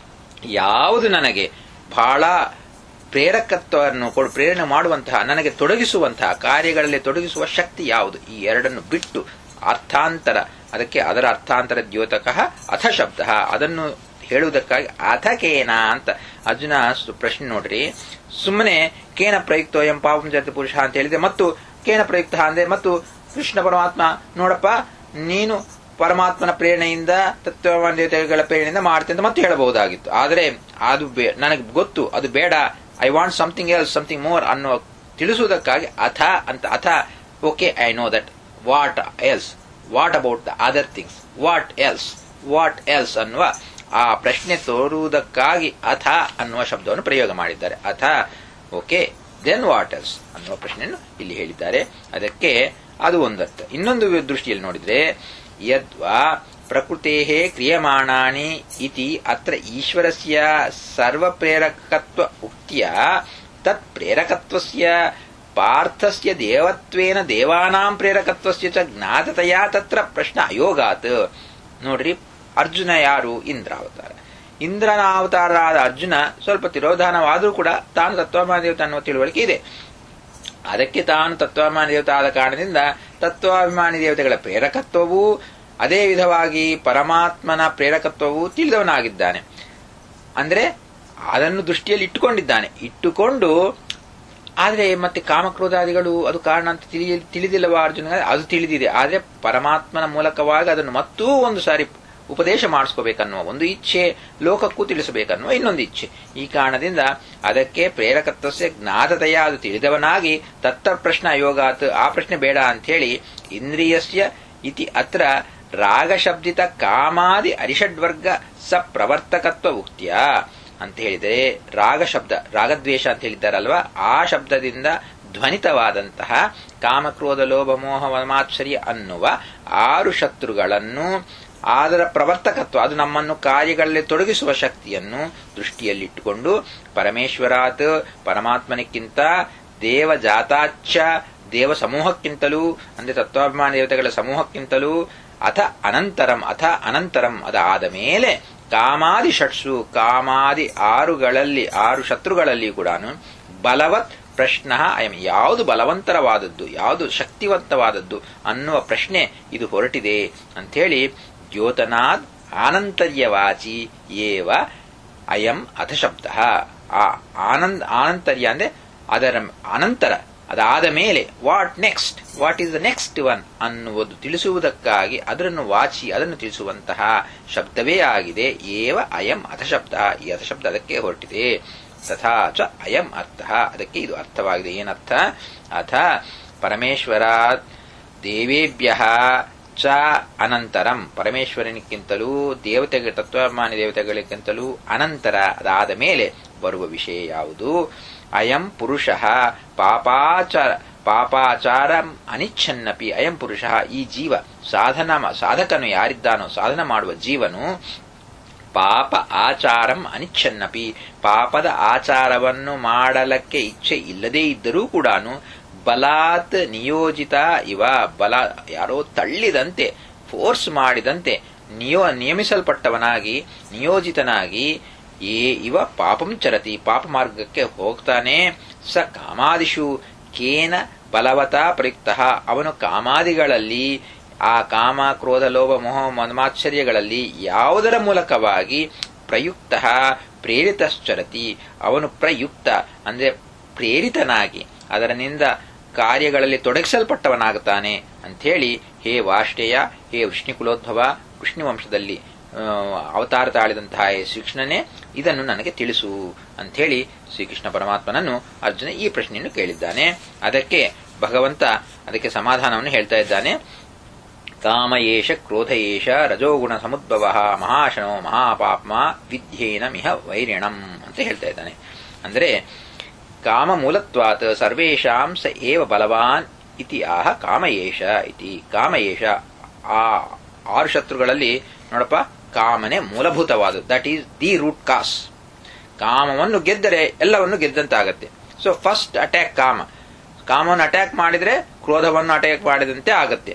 ಯಾವುದು ನನಗೆ ಬಹಳ ಪ್ರೇರಕತ್ವವನ್ನು ಪ್ರೇರಣೆ ಮಾಡುವಂತಹ, ನನಗೆ ತೊಡಗಿಸುವಂತಹ ಕಾರ್ಯಗಳಲ್ಲಿ ತೊಡಗಿಸುವ ಶಕ್ತಿ ಯಾವುದು? ಈ ಎರಡನ್ನು ಬಿಟ್ಟು ಅರ್ಥಾಂತರ, ಅದಕ್ಕೆ ಅದರ ಅರ್ಥಾಂತರ ದ್ಯೋತಕಃ ಅಥ ಶಬ್ದ, ಅದನ್ನು ಹೇಳುವುದಕ್ಕಾಗಿ ಅಥ ಕೇನ ಅಂತ ಅರ್ಜುನ ಪ್ರಶ್ನೆ ನೋಡ್ರಿ. ಸುಮ್ಮನೆ ಕೇನ ಪ್ರಯುಕ್ತೋ ಎಂ ಪಾಪಂ ಜಗತ್ ಪುರುಷ ಅಂತ ಹೇಳಿದೆ, ಮತ್ತು ಕೇನ ಪ್ರಯುಕ್ತ ಅಂದ್ರೆ ಮತ್ತು ಕೃಷ್ಣ ಪರಮಾತ್ಮ ನೋಡಪ್ಪ ನೀನು ಪರಮಾತ್ಮನ ಪ್ರೇರಣೆಯಿಂದ ತತ್ವವಾನ್ ದೇವತೆಗಳ ಪ್ರೇರಣೆಯಿಂದ ಮಾಡ್ತೆ ಅಂತ ಮತ್ತೆ ಹೇಳಬಹುದಾಗಿತ್ತು. ಆದರೆ ಅದು ನನಗೆ ಗೊತ್ತು, ಅದು ಬೇಡ, I want something else, something more ಅನ್ನೋ ತಿಳಿಸುವುದಕ್ಕಾಗಿ ಅಥ ಅಂತ. ಅಥ okay, I know that, what else, what about the other things, what else ಅನ್ನುವ ಆ ಪ್ರಶ್ನೆ ತೋರುವುದಕ್ಕಾಗಿ ಅಥ ಅನ್ನುವ ಶಬ್ದವನ್ನು ಪ್ರಯೋಗ ಮಾಡಿದ್ದಾರೆ. ಅಥ ಓಕೆ, ದೆನ್ ವಾಟ್ ಎಲ್ಸ್ ಅನ್ನುವ ಪ್ರಶ್ನೆಯನ್ನು ಇಲ್ಲಿ ಹೇಳಿದ್ದಾರೆ. ಅದಕ್ಕೆ ಅದು ಒಂದರ್ಥ. ಇನ್ನೊಂದು ದೃಷ್ಟಿಯಲ್ಲಿ ನೋಡಿದ್ರೆ, ಯದ್ವಾ ಪ್ರಕೃತೆ ಕ್ರಿಯಮಾಣಾನಿ ಇತಿ ಅತ್ರ ಈಶ್ವರಸ್ಯ ಸರ್ವಪ್ರೇರಕತ್ವ ಉಕ್ತಿಯ ತತ್ ಪ್ರೇರಕತ್ವಸ್ಯ ಪಾರ್ಥಸ್ಯ ದೇವತ್ವೇನ ದೇವಾನಾಂ ಪ್ರೇರಕತ್ವಸ್ಯ ಚ ಜ್ಞಾತತಯಾ ತತ್ರ ಪ್ರಶ್ನ ಅಯೋಗಾತ್. ನೋಡ್ರಿ, ಅರ್ಜುನ ಯಾರು? ಇಂದ್ರಾವತಾರ. ಇಂದ್ರನ ಅವತಾರರಾದ ಅರ್ಜುನ ಸ್ವಲ್ಪ ತಿರೋಧಾನವಾದರೂ ಕೂಡ ತಾನು ತತ್ವಾಭಿಮಾನಿ ದೇವತೆ ಅನ್ನುವ ತಿಳುವಳಿಕೆ ಇದೆ. ಅದಕ್ಕೆ ತಾನು ತತ್ವಾಭಿಮಾನಿ ದೇವತೆ ಆದ ಕಾರಣದಿಂದ ತತ್ವಾಭಿಮಾನಿ ದೇವತೆಗಳ ಪ್ರೇರಕತ್ವವೂ ಅದೇ ವಿಧವಾಗಿ ಪರಮಾತ್ಮನ ಪ್ರೇರಕತ್ವವೂ ತಿಳಿದವನಾಗಿದ್ದಾನೆ. ಅಂದ್ರೆ ಅದನ್ನು ದೃಷ್ಟಿಯಲ್ಲಿ ಇಟ್ಟುಕೊಂಡು ಆದರೆ ಮತ್ತೆ ಕಾಮಕ್ರೋಧಾದಿಗಳು ಅದು ಕಾರಣ ಅಂತ ತಿಳಿದಿಲ್ಲವಾ ಅರ್ಜುನ? ಅದು ತಿಳಿದಿದೆ. ಆದರೆ ಪರಮಾತ್ಮನ ಮೂಲಕವಾಗಿ ಅದನ್ನು ಮತ್ತೂ ಒಂದು ಸಾರಿ ಉಪದೇಶ ಮಾಡಿಸ್ಕೋಬೇಕನ್ನುವ ಒಂದು ಇಚ್ಛೆ, ಲೋಕಕ್ಕೂ ತಿಳಿಸಬೇಕನ್ನುವ ಇನ್ನೊಂದು ಇಚ್ಛೆ. ಈ ಕಾರಣದಿಂದ ಅದಕ್ಕೆ ಪ್ರೇರಕತ್ವಸ್ಯ ಜ್ಞಾತತೆಯ, ಅದು ತಿಳಿದವನಾಗಿ ತತ್ತ ಪ್ರಶ್ನ ಅಯೋಗಾತ್, ಆ ಪ್ರಶ್ನೆ ಬೇಡ ಅಂಥೇಳಿ ಇಂದ್ರಿಯಸ್ಯ ಇತಿ ಅತ್ರ ರಾಗಶಬ್ದಿತ ಕಾಮಾದಿ ಅರಿಷಡ್ವರ್ಗ ಸ ಪ್ರವರ್ತಕತ್ವ ಉಕ್ತಿಯ ಅಂತ ಹೇಳಿದರೆ, ರಾಗಶಬ್ದ, ರಾಗದ್ವೇಷ ಅಂತ ಹೇಳಿದ್ದಾರಲ್ವಾ, ಆ ಶಬ್ದದಿಂದ ಧ್ವನಿತವಾದಂತಹ ಕಾಮಕ್ರೋಧ ಲೋಭ ಮೋಹ ಮಮಾತ್ಸರ್ಯ ಅನ್ನುವ 6 ಶತ್ರುಗಳನ್ನು, ಅದರ ಪ್ರವರ್ತಕತ್ವ, ಅದು ನಮ್ಮನ್ನು ಕಾರ್ಯಗಳಲ್ಲಿ ತೊಡಗಿಸುವ ಶಕ್ತಿಯನ್ನು ದೃಷ್ಟಿಯಲ್ಲಿಟ್ಟುಕೊಂಡು ಪರಮೇಶ್ವರಾತ್, ಪರಮಾತ್ಮನಿಕ್ಕಿಂತ ದೇವಜಾತಾಚ್ಚ, ದೇವ ಸಮೂಹಕ್ಕಿಂತಲೂ ಅಂದ್ರೆ ತತ್ವಾಭಿಮಾನಿ ದೇವತೆಗಳ ಸಮೂಹಕ್ಕಿಂತಲೂ ಅಥ ಅನಂತರಂ ಅದಾದ ಮೇಲೆ ಕಾಮಾದಿ ಷಟ್ಸು, ಕಾಮಾದಿ 6 ಶತ್ರುಗಳಲ್ಲಿ ಕೂಡ ಬಲವತ್ ಪ್ರಶ್ನ ಅಯಂ, ಯಾವುದು ಬಲವಂತರವಾದದ್ದು, ಯಾವುದು ಶಕ್ತಿವಂತವಾದದ್ದು ಅನ್ನುವ ಪ್ರಶ್ನೆ ಇದು ಹೊರಟಿದೆ ಅಂಥೇಳಿ ದ್ಯೋತನಾದ್ ಆನಂತರ್ಯವಾಚಿ ಏವ ಅಯಂ ಅಥ ಶಬ್ದ. ಆ ಆನಂತರ್ಯ ಅಂದ್ರೆ ಅದರ ಅನಂತರ, ಅದಾದ ಮೇಲೆ what is the next one ಅನ್ನುವುದು ತಿಳಿಸುವುದಕ್ಕಾಗಿ ಅದನ್ನು ವಾಚಿ, ಅದನ್ನು ತಿಳಿಸುವಂತಹ ಶಬ್ದವೇ ಆಗಿದೆ. ಏವ ಅಯಂ ಅಥ ಶಬ್ದ, ಈ ಅಥ ಶಬ್ದ ಅದಕ್ಕೆ ಹೊರಟಿದೆ. ತಥಾ ಚ ಅಯಂ ಅರ್ಥ, ಅದಕ್ಕೆ ಇದು ಅರ್ಥವಾಗಿದೆ. ಏನರ್ಥ? ಅಥ ಪರಮೇಶ್ವರ ದೇವೇಭ್ಯ ಚ ಅನಂತರಂ, ಪರಮೇಶ್ವರನಿಗಿಂತಲೂ ತತ್ವಾಭಿಮಾನಿ ದೇವತೆಗಳಿಗಿಂತಲೂ ಅನಂತರ, ಅದಾದ ಮೇಲೆ ಬರುವ ವಿಷಯ ಯಾವುದು? ಅಯಂ ಪುರುಷ ಪಾಪಾಚಾರಂ ಅನಿಚ್ಛನ್ನಪಿ, ಅಯಂ ಪುರುಷ, ಈ ಜೀವ, ಸಾಧಕನು ಯಾರಿದ್ದಾನೋ, ಸಾಧನ ಮಾಡುವ ಜೀವನು ಪಾಪ ಆಚಾರಂ ಅನಿಚ್ಛನ್ನಪಿ, ಪಾಪದ ಆಚಾರವನ್ನು ಮಾಡಲಕ್ಕೆ ಇಚ್ಛೆ ಇಲ್ಲದೇ ಇದ್ದರೂ ಕೂಡ ಬಲಾತ್ ನಿಯೋಜಿತ ಇವ, ಬಲ ಯಾರೋ ತಳ್ಳಿದಂತೆ, ಫೋರ್ಸ್ ಮಾಡಿದಂತೆ ನಿಯಮಿಸಲ್ಪಟ್ಟವನಾಗಿ, ನಿಯೋಜಿತನಾಗಿ ಇವ ಪಾಪಂ ಚರತಿ, ಪಾಪ ಮಾರ್ಗಕ್ಕೆ ಹೋಗ್ತಾನೆ. ಸ ಕಾಮಾದಿಷು ಕೇನ ಬಲವತ ಪ್ರಯುಕ್ತ, ಅವನು ಕಾಮಾದಿಗಳಲ್ಲಿ, ಆ ಕಾಮ ಕ್ರೋಧ ಲೋಭ ಮೋಹ ಮನ್ಮಾಶ್ಚರ್ಯಗಳಲ್ಲಿ ಯಾವುದರ ಮೂಲಕವಾಗಿ ಪ್ರಯುಕ್ತ ಪ್ರೇರಿತಶ್ಚರತಿ, ಅವನು ಪ್ರಯುಕ್ತ ಅಂದ್ರೆ ಪ್ರೇರಿತನಾಗಿ ಅದರನಿಂದ ಕಾರ್ಯಗಳಲ್ಲಿ ತೊಡಗಿಸಲ್ಪಟ್ಟವನಾಗುತ್ತಾನೆ ಅಂಥೇಳಿ, ಹೇ ವಾಷ್ಟೇಯ, ಹೇ ವಿಷ್ಣುಕುಲೋದ್ಭವ, ವಿಷ್ಣು ವಂಶದಲ್ಲಿ ಅವತಾರ ತಾಳಿದಂತಹ ಶ್ರೀಕೃಷ್ಣನೇ ಇದನ್ನು ನನಗೆ ತಿಳಿಸು ಅಂಥೇಳಿ ಶ್ರೀಕೃಷ್ಣ ಪರಮಾತ್ಮನನ್ನು ಅರ್ಜುನ ಈ ಪ್ರಶ್ನೆಯನ್ನು ಕೇಳಿದ್ದಾನೆ. ಅದಕ್ಕೆ ಭಗವಂತ ಅದಕ್ಕೆ ಸಮಾಧಾನವನ್ನು ಹೇಳ್ತಾ ಇದ್ದಾನೆ. ಕಾಮ ಏಷ ಕ್ರೋಧ ಏಷ ರಜೋಗುಣ ಸಮುದ್ಭವ ಮಹಾಶನೋ ಮಹಾಪಾಪ್ಮ ವಿದ್ಯೇನ ಮಿಹ ವೈರಿಣಂ ಅಂತ ಹೇಳ್ತಾ ಇದ್ದಾನೆ. ಅಂದರೆ ಕಾಮ ಮೂಲತ್ವಾತ್ ಸರ್ವೇಷಾಂ ಸ ಏವ ಬಲವಾನ್ ಇತಿ ಆಹ ಕಾಮಯೇಷ ಇತಿ. ಕಾಮಯೇಷ, ಆ 6 ಶತ್ರುಗಳಲ್ಲಿ ನೋಡಪ್ಪ, ಕಾಮನೆ ಮೂಲಭೂತವಾದದ್ದು, that is the root cause. ಕಾಮವನ್ನು ಗೆದ್ದರೆ ಎಲ್ಲವನ್ನು ಗೆದ್ದಂತಾಗತ್ತೆ. ಸೊ ಫಸ್ಟ್ ಅಟ್ಯಾಕ್ ಕಾಮವನ್ನು ಅಟ್ಯಾಕ್ ಮಾಡಿದ್ರೆ ಕ್ರೋಧವನ್ನು ಅಟ್ಯಾಕ್ ಮಾಡಿದಂತೆ ಆಗತ್ತೆ.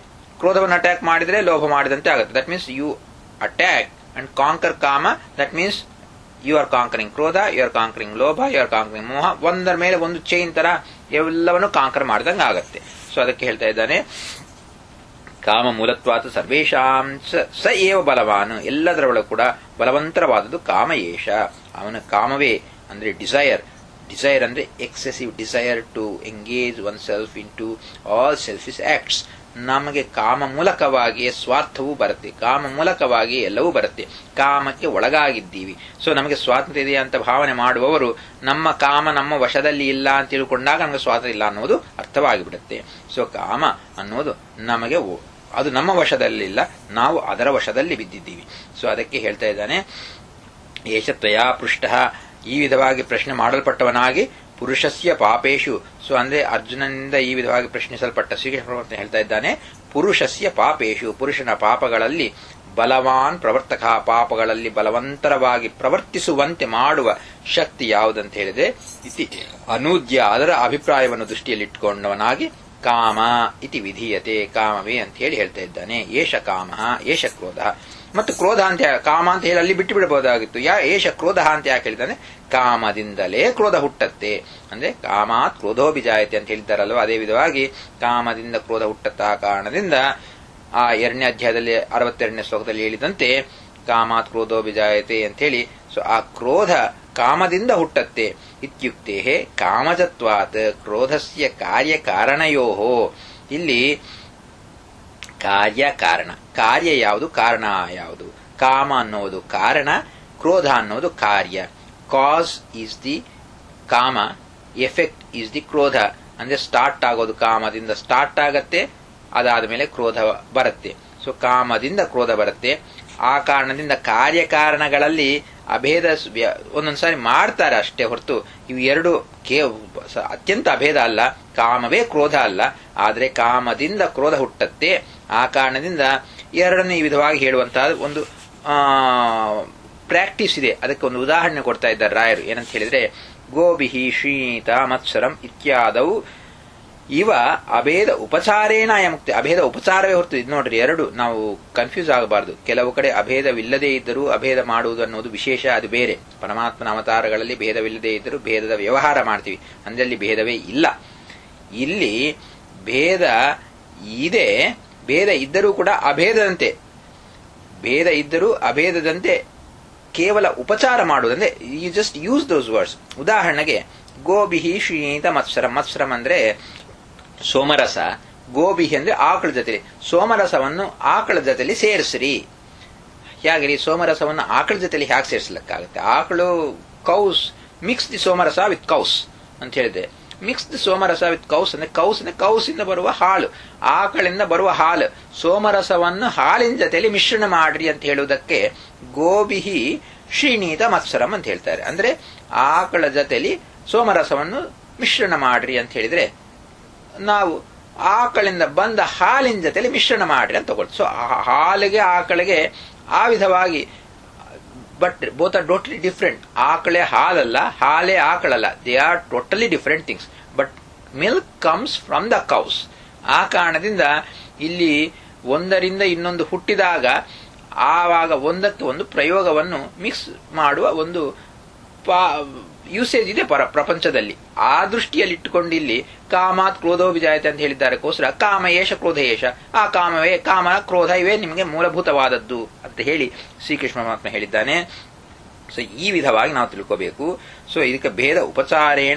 ಕ್ರೋಧವನ್ನು ಅಟ್ಯಾಕ್ ಮಾಡಿದ್ರೆ ಲೋಭ ಮಾಡಿದಂತೆ ಆಗುತ್ತೆ. That means you attack and conquer ಕಾಮ, that means you are conquering ಕ್ರೋಧ, ಯು ಆರ್ ಕಾಂಕರಿಂಗ್ ಲೋಭ, ಯು ಆರ್ ಕಾಂಕರಿಂಗ್ ಮೋಹ. ಒಂದರ ಮೇಲೆ ಒಂದು ಚೈನ್ ತರ ಎಲ್ಲವನ್ನು ಕಾಂಕರ್ ಮಾಡಿದಂಗೆ ಆಗತ್ತೆ. ಸೊ ಅದಕ್ಕೆ ಹೇಳ್ತಾ ಇದ್ದಾನೆ, ಕಾಮ ಮೂಲತ್ವಾತ್ ಸರ್ವೇಶಾಂ ಸ ಏವ ಬಲವಾನ್, ಎಲ್ಲದರ ಒಳಗೆ ಕೂಡ ಬಲವಂತರವಾದದ್ದು ಕಾಮ ಏಷ. ಅವನ ಕಾಮವೇ ಅಂದ್ರೆ ಡಿಸೈರ್. ಡಿಸೈರ್ ಅಂದ್ರೆ excessive desire to engage oneself into all selfish acts. ನಮಗೆ ಕಾಮ ಮೂಲಕವಾಗಿ ಸ್ವಾರ್ಥವೂ ಬರುತ್ತೆ, ಕಾಮ ಮೂಲಕವಾಗಿ ಎಲ್ಲವೂ ಬರುತ್ತೆ. ಕಾಮಕ್ಕೆ ಒಳಗಾಗಿದ್ದೀವಿ. ಸೊ ನಮಗೆ ಸ್ವಾತಂತ್ರ್ಯ ಇದೆ ಅಂತ ಭಾವನೆ ಮಾಡುವವರು ನಮ್ಮ ಕಾಮ ನಮ್ಮ ವಶದಲ್ಲಿ ಇಲ್ಲ ಅಂತ ತಿಳ್ಕೊಂಡಾಗ ನಮಗೆ ಸ್ವಾತಂತ್ರ್ಯ ಇಲ್ಲ ಅನ್ನೋದು ಅರ್ಥವಾಗಿಬಿಡುತ್ತೆ. ಸೊ ಕಾಮ ಅನ್ನೋದು ನಮಗೆ ಅದು ನಮ್ಮ ವಶದಲ್ಲಿಲ್ಲ, ನಾವು ಅದರ ವಶದಲ್ಲಿ ಬಿದ್ದಿದ್ದೀವಿ. ಸೊ ಅದಕ್ಕೆ ಹೇಳ್ತಾ ಇದ್ದಾನೆ, ಏಷತ್ವಯಾ ಪೃಷ್ಟ, ಈ ವಿಧವಾಗಿ ಪ್ರಶ್ನೆ ಮಾಡಲ್ಪಟ್ಟವನಾಗಿ ಪುರುಷಸ್ಯ ಪಾಪೇಶು. ಸೊ ಅಂದ್ರೆ ಅರ್ಜುನನಿಂದ ಈ ವಿಧವಾಗಿ ಪ್ರಶ್ನಿಸಲ್ಪಟ್ಟ ಶ್ರೀಕೃಷ್ಣ ಪರಮಾತ್ಮ ಹೇಳ್ತಾ ಇದ್ದಾನೆ, ಪುರುಷಸ್ಯ ಪಾಪೇಶು, ಪುರುಷನ ಪಾಪಗಳಲ್ಲಿ ಬಲವಾನ್ ಪ್ರವರ್ತಕ, ಪಾಪಗಳಲ್ಲಿ ಬಲವಂತರವಾಗಿ ಪ್ರವರ್ತಿಸುವಂತೆ ಮಾಡುವ ಶಕ್ತಿ ಯಾವುದಂತ ಹೇಳಿದ್ರೆ ಇತಿ ಅನೂದ್ಯ, ಅದರ ಅಭಿಪ್ರಾಯವನ್ನು ದೃಷ್ಟಿಯಲ್ಲಿಟ್ಟುಕೊಂಡವನಾಗಿ ಕಾಮ ಇತಿ ವಿಧೀಯತೆ, ಕಾಮವೇ ಅಂತ ಹೇಳಿ ಹೇಳ್ತಾ ಇದ್ದಾನೆ. ಏಷ ಕಾಮ ಏಷ ಕ್ರೋಧ. ಮತ್ತು ಕ್ರೋಧ ಅಂತ ಕಾಮ ಅಂತ ಹೇಳಿ ಅಲ್ಲಿ ಬಿಟ್ಟು ಬಿಡಬಹುದಾಗಿತ್ತು. ಏಷ ಕ್ರೋಧ ಅಂತ ಯಾಕೆ ಹೇಳ್ತಾನೆ? ಕಾಮದಿಂದಲೇ ಕ್ರೋಧ ಹುಟ್ಟತ್ತೆ. ಅಂದ್ರೆ ಕಾಮಾತ್ ಕ್ರೋಧೋಭಿಜಾಯತೆ ಅಂತ ಹೇಳ್ತಾರಲ್ವ, ಅದೇ ವಿಧವಾಗಿ ಕಾಮದಿಂದ ಕ್ರೋಧ ಹುಟ್ಟತ್ತ ಕಾರಣದಿಂದ ಆ 2ನೇ ಅಧ್ಯಾಯದಲ್ಲಿ 62ನೇ ಶ್ಲೋಕದಲ್ಲಿ ಹೇಳಿದಂತೆ ಕಾಮಾತ್ ಕ್ರೋಧೋಭಿಜಾಯತೆ ಅಂತ ಹೇಳಿ. ಸೊ ಆ ಕ್ರೋಧ ಕಾಮದಿಂದ ಹುಟ್ಟತ್ತೆ. ಇತ್ಯುಕ್ತೆ ಕಾಮಜತ್ವಾತ್ ಕ್ರೋಧಸ್ಯ ಕಾರ್ಯಕಾರಣಯೋ. ಇಲ್ಲಿ ಕಾರ್ಯ ಕಾರಣ, ಕಾರ್ಯ ಯಾವುದು ಕಾರಣ ಯಾವುದು? ಕಾಮ ಅನ್ನೋದು ಕಾರಣ, ಕ್ರೋಧ ಅನ್ನೋದು ಕಾರ್ಯ. ಕಾಸ್ ಈಸ್ ದಿ ಕಾಮ, ಎಫೆಕ್ಟ್ ಈಸ್ ದಿ ಕ್ರೋಧ. ಅಂದ್ರೆ ಸ್ಟಾರ್ಟ್ ಆಗೋದು ಕಾಮದಿಂದ ಸ್ಟಾರ್ಟ್ ಆಗತ್ತೆ, ಅದಾದ ಮೇಲೆ ಕ್ರೋಧ ಬರುತ್ತೆ. ಸೊ ಕಾಮದಿಂದ ಕ್ರೋಧ ಬರುತ್ತೆ. ಆ ಕಾರಣದಿಂದ ಕಾರ್ಯಕಾರಣಗಳಲ್ಲಿ ಅಭೇದ ಒಂದೊಂದ್ಸಾರಿ ಮಾಡ್ತಾರೆ ಅಷ್ಟೇ ಹೊರತು ಇವು ಎರಡು ಅತ್ಯಂತ ಅಭೇದ ಅಲ್ಲ. ಕಾಮವೇ ಕ್ರೋಧ ಅಲ್ಲ, ಆದರೆ ಕಾಮದಿಂದ ಕ್ರೋಧ ಹುಟ್ಟತ್ತೆ. ಆ ಕಾರಣದಿಂದ ಎರಡನೇ ವಿಧವಾಗಿ ಹೇಳುವಂತಹ ಒಂದು ಪ್ರಾಕ್ಟೀಸ್ ಇದೆ. ಅದಕ್ಕೆ ಒಂದು ಉದಾಹರಣೆ ಕೊಡ್ತಾ ಇದ್ದಾರೆ ರಾಯರು. ಏನಂತ ಹೇಳಿದ್ರೆ, ಗೋಬಿಹಿ ಶ್ರೀನೀತ ಮತ್ಸರಂ ಇತ್ಯಾದವು ಇವ ಅಭೇದ ಉಪಚಾರೇಣ ಮುಕ್ತಿ. ಅಭೇದ ಉಪಚಾರವೇ ಹೊರತು ಇದು ನೋಡ್ರಿ, ಎರಡು ನಾವು ಕನ್ಫ್ಯೂಸ್ ಆಗಬಾರದು. ಕೆಲವು ಕಡೆ ಅಭೇದವಿಲ್ಲದೇ ಇದ್ದರೂ ಅಭೇದ ಮಾಡುವುದು ಅನ್ನೋದು ವಿಶೇಷ, ಅದು ಬೇರೆ. ಪರಮಾತ್ಮನ ಅವತಾರಗಳಲ್ಲಿ ಭೇದವಿಲ್ಲದೇ ಇದ್ದರೂ ಭೇದದ ವ್ಯವಹಾರ ಮಾಡ್ತೀವಿ, ಅಂದಲ್ಲಿ ಭೇದವೇ ಇಲ್ಲ. ಇಲ್ಲಿ ಭೇದ ಇದೆ, ಭೇದ ಇದ್ದರೂ ಕೂಡ ಅಭೇದದಂತೆ, ಭೇದ ಇದ್ದರೂ ಅಭೇದದಂತೆ ಕೇವಲ ಉಪಚಾರ ಮಾಡುವುದಂದ್ರೆ you just use those words. ಉದಾಹರಣೆಗೆ ಗೋಬಿಹಿ ಶ್ರೀನೀತ ಮತ್ಸರಂ. ಮತ್ಸರಂ ಅಂದ್ರೆ ಸೋಮರಸ, ಗೋಬಿಹಿ ಅಂದ್ರೆ ಆಕಳ ಜೊತೆಲಿ. ಸೋಮರಸವನ್ನು ಆಕಳ ಜೊತೆಲಿ ಸೇರಿಸ್ರಿ. ಹೇಗೆ ಸೋಮರಸವನ್ನು ಆಕಳ ಜೊತೆಲಿ ಹೇಗೆ ಸೇರಿಸಲಿಕ್ಕಾಗುತ್ತೆ? ಆಕಳು ಕೌಸ್, ಮಿಕ್ಸ್ ದಿ ಸೋಮರಸ ವಿತ್ ಕೌಸ್ ಅಂತ ಹೇಳಿದೆ. ಮಿಕ್ಸ್ ದಿ ಸೋಮರಸ ವಿತ್ ಕೌಸ್ ಅಂದ್ರೆ ಕೌಸಿಂದ ಬರುವ ಹಾಲು, ಆಕಳಿಂದ ಬರುವ ಹಾಲು. ಸೋಮರಸವನ್ನು ಹಾಲಿನ ಜೊತೆಲಿ ಮಿಶ್ರಣ ಮಾಡ್ರಿ ಅಂತ ಹೇಳುವುದಕ್ಕೆ ಗೋಬಿಹಿ ಶ್ರೀನೀತ ಮತ್ಸರಂ ಅಂತ ಹೇಳ್ತಾರೆ. ಅಂದ್ರೆ ಆಕಳ ಜೊತೆಲಿ ಸೋಮರಸವನ್ನು ಮಿಶ್ರಣ ಮಾಡ್ರಿ ಅಂತ ಹೇಳಿದ್ರೆ ನಾವು ಆಕಳಿಂದ ಬಂದ ಹಾಲಿನ ಜೊತೆಲಿ ಮಿಶ್ರಣ ಮಾಡ್ರಿ ಅಂತ ತಗೊಳ್ತೀವಿ. ಸೊ ಹಾಲಿಗೆ ಆಕಳಿಗೆ ಆ ವಿಧವಾಗಿ, but both are totally different. ಆಕಳೇ ಹಾಲಲ್ಲ, ಹಾಲೇ ಆಕಳಲ್ಲ. They are totally different things. But milk comes from the cows. ಆ ಕಾರಣದಿಂದ ಇಲ್ಲಿ ಒಂದರಿಂದ ಇನ್ನೊಂದು ಹುಟ್ಟಿದಾಗ ಆವಾಗ ಒಂದಕ್ಕೆ ಒಂದು ಪ್ರಯೋಗವನ್ನು ಮಿಕ್ಸ್ ಮಾಡುವ ಒಂದು ಯೂಸೇಜ್ ಇದೆ ಪ್ರಪಂಚದಲ್ಲಿ. ಆ ದೃಷ್ಟಿಯಲ್ಲಿ ಇಲ್ಲಿ ಕಾಮಾತ್ ಕ್ರೋಧೋಭಿಜಾಯತೆ ಅಂತ ಹೇಳಿದ್ದಾರೆಗೋಸ್ಕರ ಕಾಮ ಏಷ ಕ್ರೋಧ ಏಷ, ಆ ಕಾಮವೇ, ಕಾಮ ಕ್ರೋಧ ಇವೇ ನಿಮಗೆ ಮೂಲಭೂತವಾದದ್ದು ಅಂತ ಹೇಳಿ ಶ್ರೀಕೃಷ್ಣ ಪರಮಾತ್ಮ ಹೇಳಿದ್ದಾನೆ. ಸೊ ಈ ವಿಧವಾಗಿ ನಾವು ತಿಳ್ಕೋಬೇಕು. ಸೊ ಇದಕ್ಕೆ ಭೇದ ಉಪಚಾರೇಣ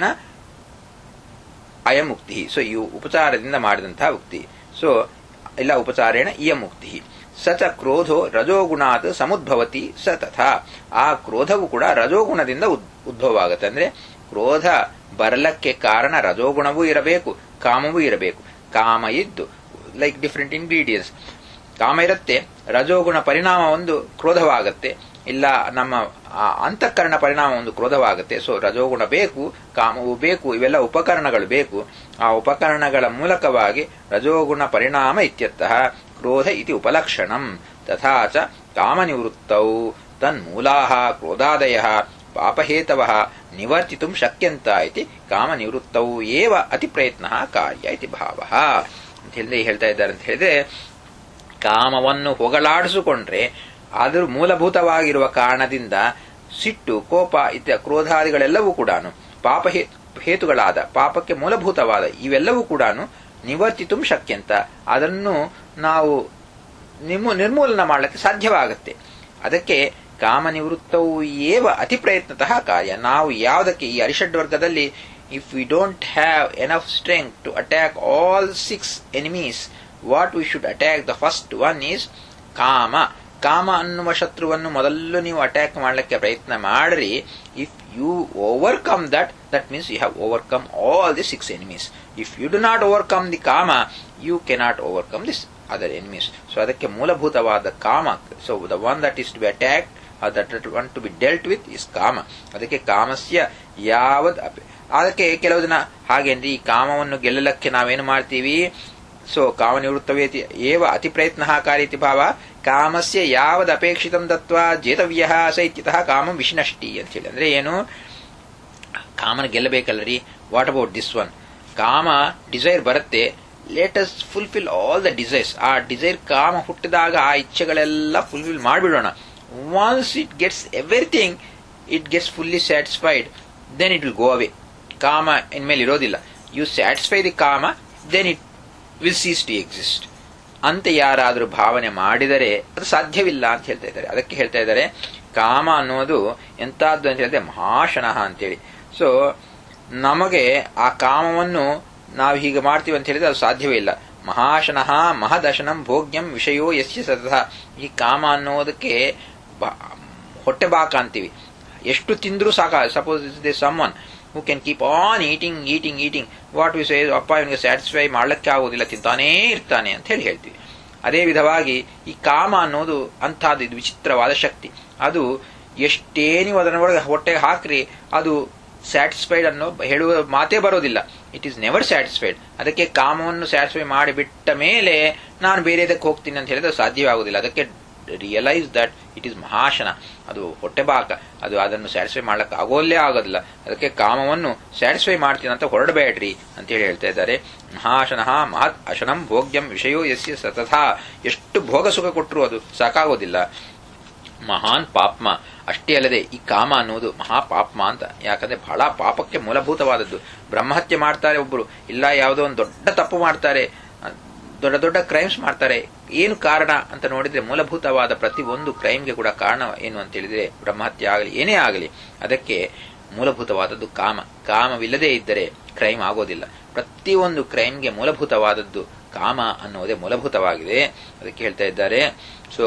ಅಯಂ ಮುಕ್ತಿ. ಸೊ ಈ ಉಪಚಾರದಿಂದ ಮಾಡಿದಂತಹ ಮುಕ್ತಿ. ಸೊ ಇಲ್ಲ ಉಪಚಾರೇಣ ಇಯಂ ಮುಕ್ತಿ. ಸಚ ಕ್ರೋಧೋ ರಜೋಗುಣಾತ್ ಸಮುದ್ಭವತಿ ಸ ತಥಾ. ಆ ಕ್ರೋಧವು ಕೂಡ ರಜೋಗುಣದಿಂದ ಉದ್ಭವ ಆಗುತ್ತೆ. ಅಂದ್ರೆ ಕ್ರೋಧ ಬರಲಕ್ಕೆ ಕಾರಣ ರಜೋಗುಣವೂ ಇರಬೇಕು, ಕಾಮವೂ ಇರಬೇಕು. ಕಾಮ ಇದ್ದು ಲೈಕ್ ಡಿಫ್ರೆಂಟ್ ಇಂಗ್ರೀಡಿಯೆಂಟ್ಸ್. ಕಾಮ ಇರುತ್ತೆ, ರಜೋಗುಣ ಪರಿಣಾಮ ಒಂದು ಕ್ರೋಧವಾಗುತ್ತೆ, ಇಲ್ಲ ನಮ್ಮ ಅಂತಃಕರಣ ಪರಿಣಾಮ ಒಂದು ಕ್ರೋಧವಾಗುತ್ತೆ. ಸೊ ರಜೋಗುಣ ಬೇಕು, ಕಾಮವೂ ಬೇಕು, ಇವೆಲ್ಲ ಉಪಕರಣಗಳು ಬೇಕು. ಆ ಉಪಕರಣಗಳ ಮೂಲಕವಾಗಿ ರಜೋಗುಣ ಪರಿಣಾಮ ಇತ್ಯರ್ಥಃ ಕ್ರೋಧ ಇತಿ ಉಪಲಕ್ಷಣಂ. ತಥಾ ಚ ಕಾಮನಿವೃತ್ತೌ ತನ್ಮೂಲಾಃ ಕ್ರೋಧಾದಯಃ ಪಾಪಹೇತವಃ ನಿವರ್ತಿತುಂ ಶಕ್ಯಂತ ಇತಿ ಕಾಮನಿವೃತ್ತೌ ಏವ ಅತಿ ಪ್ರಯತ್ನಃ ಕಾರ್ಯ ಇತಿ ಭಾವಃ ಅಂತ ಹೇಳಿ ಹೇಳ್ತಾ ಇದ್ದಾರೆ. ಅಂತ ಹೇಳಿದ್ರೆ ಕಾಮವನ್ನು ಹೊಗಳಾಡಿಸಿಕೊಂಡ್ರೆ ಅದರ ಮೂಲಭೂತವಾಗಿರುವ ಕಾರಣದಿಂದ ಸಿಟ್ಟು, ಕೋಪ ಇತ್ಯಾದಿ ಕ್ರೋಧಾದಿಗಳೆಲ್ಲವೂ ಕೂಡ ಪಾಪ ಹೇತುಗಳಾದ, ಪಾಪಕ್ಕೆ ಮೂಲಭೂತವಾದ ಇವೆಲ್ಲವೂ ಕೂಡ ನಿವರ್ತಿತು ಶಕ್ಯಂತ, ಅದನ್ನು ನಾವು ನಿರ್ಮೂಲನ ಮಾಡಲಿಕ್ಕೆ ಸಾಧ್ಯವಾಗುತ್ತೆ. ಅದಕ್ಕೆ ಕಾಮನಿವೃತ್ತವು ಏವ ಅತಿ ಪ್ರಯತ್ನತಃ ಕಾರ್ಯ. ನಾವು ಯಾವುದಕ್ಕೆ ಈ ಅರಿಷಡ್ ವರ್ಗದಲ್ಲಿ if we don't have enough strength to attack all 6 enemies, what we should attack the first one is ಕಾಮ. ಕಾಮ ಅನ್ನುವ ಶತ್ರುವನ್ನು ಮೊದಲು ನೀವು ಅಟ್ಯಾಕ್ ಮಾಡಲಿಕ್ಕೆ ಪ್ರಯತ್ನ ಮಾಡ್ರಿ. If you overcome that means you have overcome all the 6 enemies. If you do not overcome the ಕಾಮ, you cannot overcome this other enemies. So ಅದಕ್ಕೆ ಮೂಲಭೂತವಾದ ಕಾಮ. So the one that is to be attack, that one to be dealt with is ಕಾಮ. ಅದಕ್ಕೆ ಕಾಮಸ್ಯ ಯಾವದ್ ಅದಕ್ಕೆ ಕೆಲವು ಜನ ಹಾಗೇನ್ರಿ, ಈ ಕಾಮವನ್ನು ಗೆಲ್ಲಲಕ್ಕೆ ನಾವೇನು ಮಾಡ್ತೀವಿ, ಸೊ ಕಾಮನಿವೃತ್ತವೇತಿ ಏವ ಅತಿ ಪ್ರಯತ್ನ ಕಾರ್ಯತಿ ಭಾವ, ಕಾಮಸ್ಯ ಯಾವದ್ ಅಪೇಕ್ಷಿತಂ ದತ್ವಾ ಜೇತವ್ಯ ಸ ಇತ್ಯತಃ ಕಾಮಂ ವಿಷ್ಣಷ್ಟಿ ಅಂತ ಹೇಳಿ. ಅಂದ್ರೆ ಏನು, ಕಾಮನ ಗೆಲ್ಲಬೇಕಲ್ಲರಿ. What about this one? ಕಾಮ ಡಿಸೈರ್ ಬರುತ್ತೆ, let us fulfil all the desires. ಆ ಡಿಸೈರ್ ಕಾಮ ಹುಟ್ಟಿದಾಗ ಆ ಇಚ್ಛೆಗಳೆಲ್ಲ ಫುಲ್ಫಿಲ್ ಮಾಡಿಬಿಡೋಣ. Once it gets everything, it gets fully satisfied, then it will go away. ಕಾಮ ಇನ್ಮೇಲೆ ಇರೋದಿಲ್ಲ. ಯು ಸ್ಯಾಟಿಸ್ಫೈ ದಿ ಕಾಮ, then it will cease to exist ಅಂತ ಯಾರಾದರೂ ಭಾವನೆ ಮಾಡಿದರೆ ಅದು ಸಾಧ್ಯವಿಲ್ಲ ಅಂತ ಹೇಳ್ತಾ ಇದ್ದಾರೆ. ಅದಕ್ಕೆ ಹೇಳ್ತಾ ಇದ್ದಾರೆ ಕಾಮ ಅನ್ನೋದು ಎಂತಹದ್ದು ಅಂತ ಹೇಳಿದ್ರೆ ಮಹಾಶನಃ ಅಂತೇಳಿ. ಸೊ ನಮಗೆ ಆ ಕಾಮವನ್ನು ನಾವು ಹೀಗೆ ಮಾಡ್ತೀವಿ ಅಂತ ಹೇಳಿದ್ರೆ ಅದು ಸಾಧ್ಯವೇ ಇಲ್ಲ. ಮಹಾಶನಃ ಮಹದಶನಂ ಭೋಗ್ಯಂ ವಿಷಯೋ ಯಸ್ಯ ಸತಃ. ಈ ಕಾಮ ಅನ್ನೋದಕ್ಕೆ ಹೊಟ್ಟೆ ಬಾಕ ಅಂತೀವಿ. ಎಷ್ಟು ತಿಂದ್ರೂ ಸಾಕ. Suppose is there someone who can keep on eating, what we say, ಅಪ್ಪ ಇವನಿಗೆ ಸ್ಯಾಟಿಸ್ಫೈ ಮಾಡ್ಲಿಕ್ಕೆ ಆಗೋದಿಲ್ಲ, ತಿಂತಾನೇ ಇರ್ತಾನೆ ಅಂತ ಹೇಳ್ತೀವಿ. ಅದೇ ವಿಧವಾಗಿ ಈ ಕಾಮ ಅನ್ನೋದು ಅಂಥದ್ದು, ಇದು ವಿಚಿತ್ರವಾದ ಶಕ್ತಿ. ಅದು ಎಷ್ಟೇ ನೀವು ಅದರೊಳಗೆ ಹೊಟ್ಟೆಗೆ ಹಾಕ್ರಿ, ಅದು ಸ್ಯಾಟಿಸ್ಫೈಡ್ ಅನ್ನೋ ಹೇಳುವ ಮಾತೇ ಬರೋದಿಲ್ಲ. It is never satisfied. ಅದಕ್ಕೆ ಕಾಮವನ್ನು ಸ್ಯಾಟಿಸ್ಫೈ ಮಾಡಿಬಿಟ್ಟ ಮೇಲೆ ನಾನು ಬೇರೆದಕ್ಕೆ ಹೋಗ್ತೀನಿ ಅಂತ ಹೇಳಿದ್ರೆ ಸಾಧ್ಯವಾಗುವುದಿಲ್ಲ. ಅದಕ್ಕೆ ರಿಯಲೈಸ್ ದಟ್ ಇಟ್ ಈಸ್ ಮಹಾಶನ, ಅದು ಹೊಟ್ಟೆ ಬಾಕ, ಅದು ಅದನ್ನು ಸ್ಯಾಟಿಸ್ಫೈ ಮಾಡ್ಲಿಕ್ಕೆ ಆಗೋಲ್ಲೇ ಆಗೋದಿಲ್ಲ. ಅದಕ್ಕೆ ಕಾಮವನ್ನು ಸ್ಯಾಟಿಸ್ಫೈ ಮಾಡ್ತೀನಿ ಅಂತ ಹೊರಡಬೇಡ್ರಿ ಅಂತೇಳಿ ಹೇಳ್ತಾ ಇದ್ದಾರೆ. ಮಹಾಶನಃ ಮಹತ್ ಅಶನಂ ಭೋಗ್ಯಂ ವಿಷಯೋ ಯಸ್ಯ ಸತಥಾ. ಎಷ್ಟು ಭೋಗ ಸುಖ ಕೊಟ್ಟರು ಅದು ಸಾಕಾಗೋದಿಲ್ಲ. ಮಹಾನ್ ಪಾಪ್ಮ. ಅಷ್ಟೇ ಅಲ್ಲದೆ ಈ ಕಾಮ ಅನ್ನೋದು ಮಹಾಪಾಪ್ಮ ಅಂತ. ಯಾಕಂದ್ರೆ ಬಹಳ ಪಾಪಕ್ಕೆ ಮೂಲಭೂತವಾದದ್ದು. ಬ್ರಹ್ಮಹತ್ಯೆ ಮಾಡ್ತಾರೆ ಒಬ್ಬರು, ಇಲ್ಲ ಯಾವುದೋ ಒಂದು ದೊಡ್ಡ ತಪ್ಪು ಮಾಡ್ತಾರೆ, ದೊಡ್ಡ ದೊಡ್ಡ ಕ್ರೈಮ್ಸ್ ಮಾಡ್ತಾರೆ. ಏನು ಕಾರಣ ಅಂತ ನೋಡಿದ್ರೆ ಮೂಲಭೂತವಾದ ಪ್ರತಿ ಒಂದು ಕ್ರೈಮ್ಗೆ ಕೂಡ ಕಾರಣ ಏನು ಅಂತ ಹೇಳಿದ್ರೆ ಬ್ರಹ್ಮಹತ್ಯೆ ಆಗಲಿ ಏನೇ ಆಗಲಿ ಅದಕ್ಕೆ ಮೂಲಭೂತವಾದದ್ದು ಕಾಮ. ಕಾಮವಿಲ್ಲದೆ ಇದ್ದರೆ ಕ್ರೈಮ್ ಆಗೋದಿಲ್ಲ. ಪ್ರತಿಯೊಂದು ಕ್ರೈಮ್ಗೆ ಮೂಲಭೂತವಾದದ್ದು ಕಾಮ ಅನ್ನೋದೇ ಮೂಲಭೂತವಾಗಿದೆ. ಅದಕ್ಕೆ ಹೇಳ್ತಾ ಇದ್ದಾರೆ, ಸೊ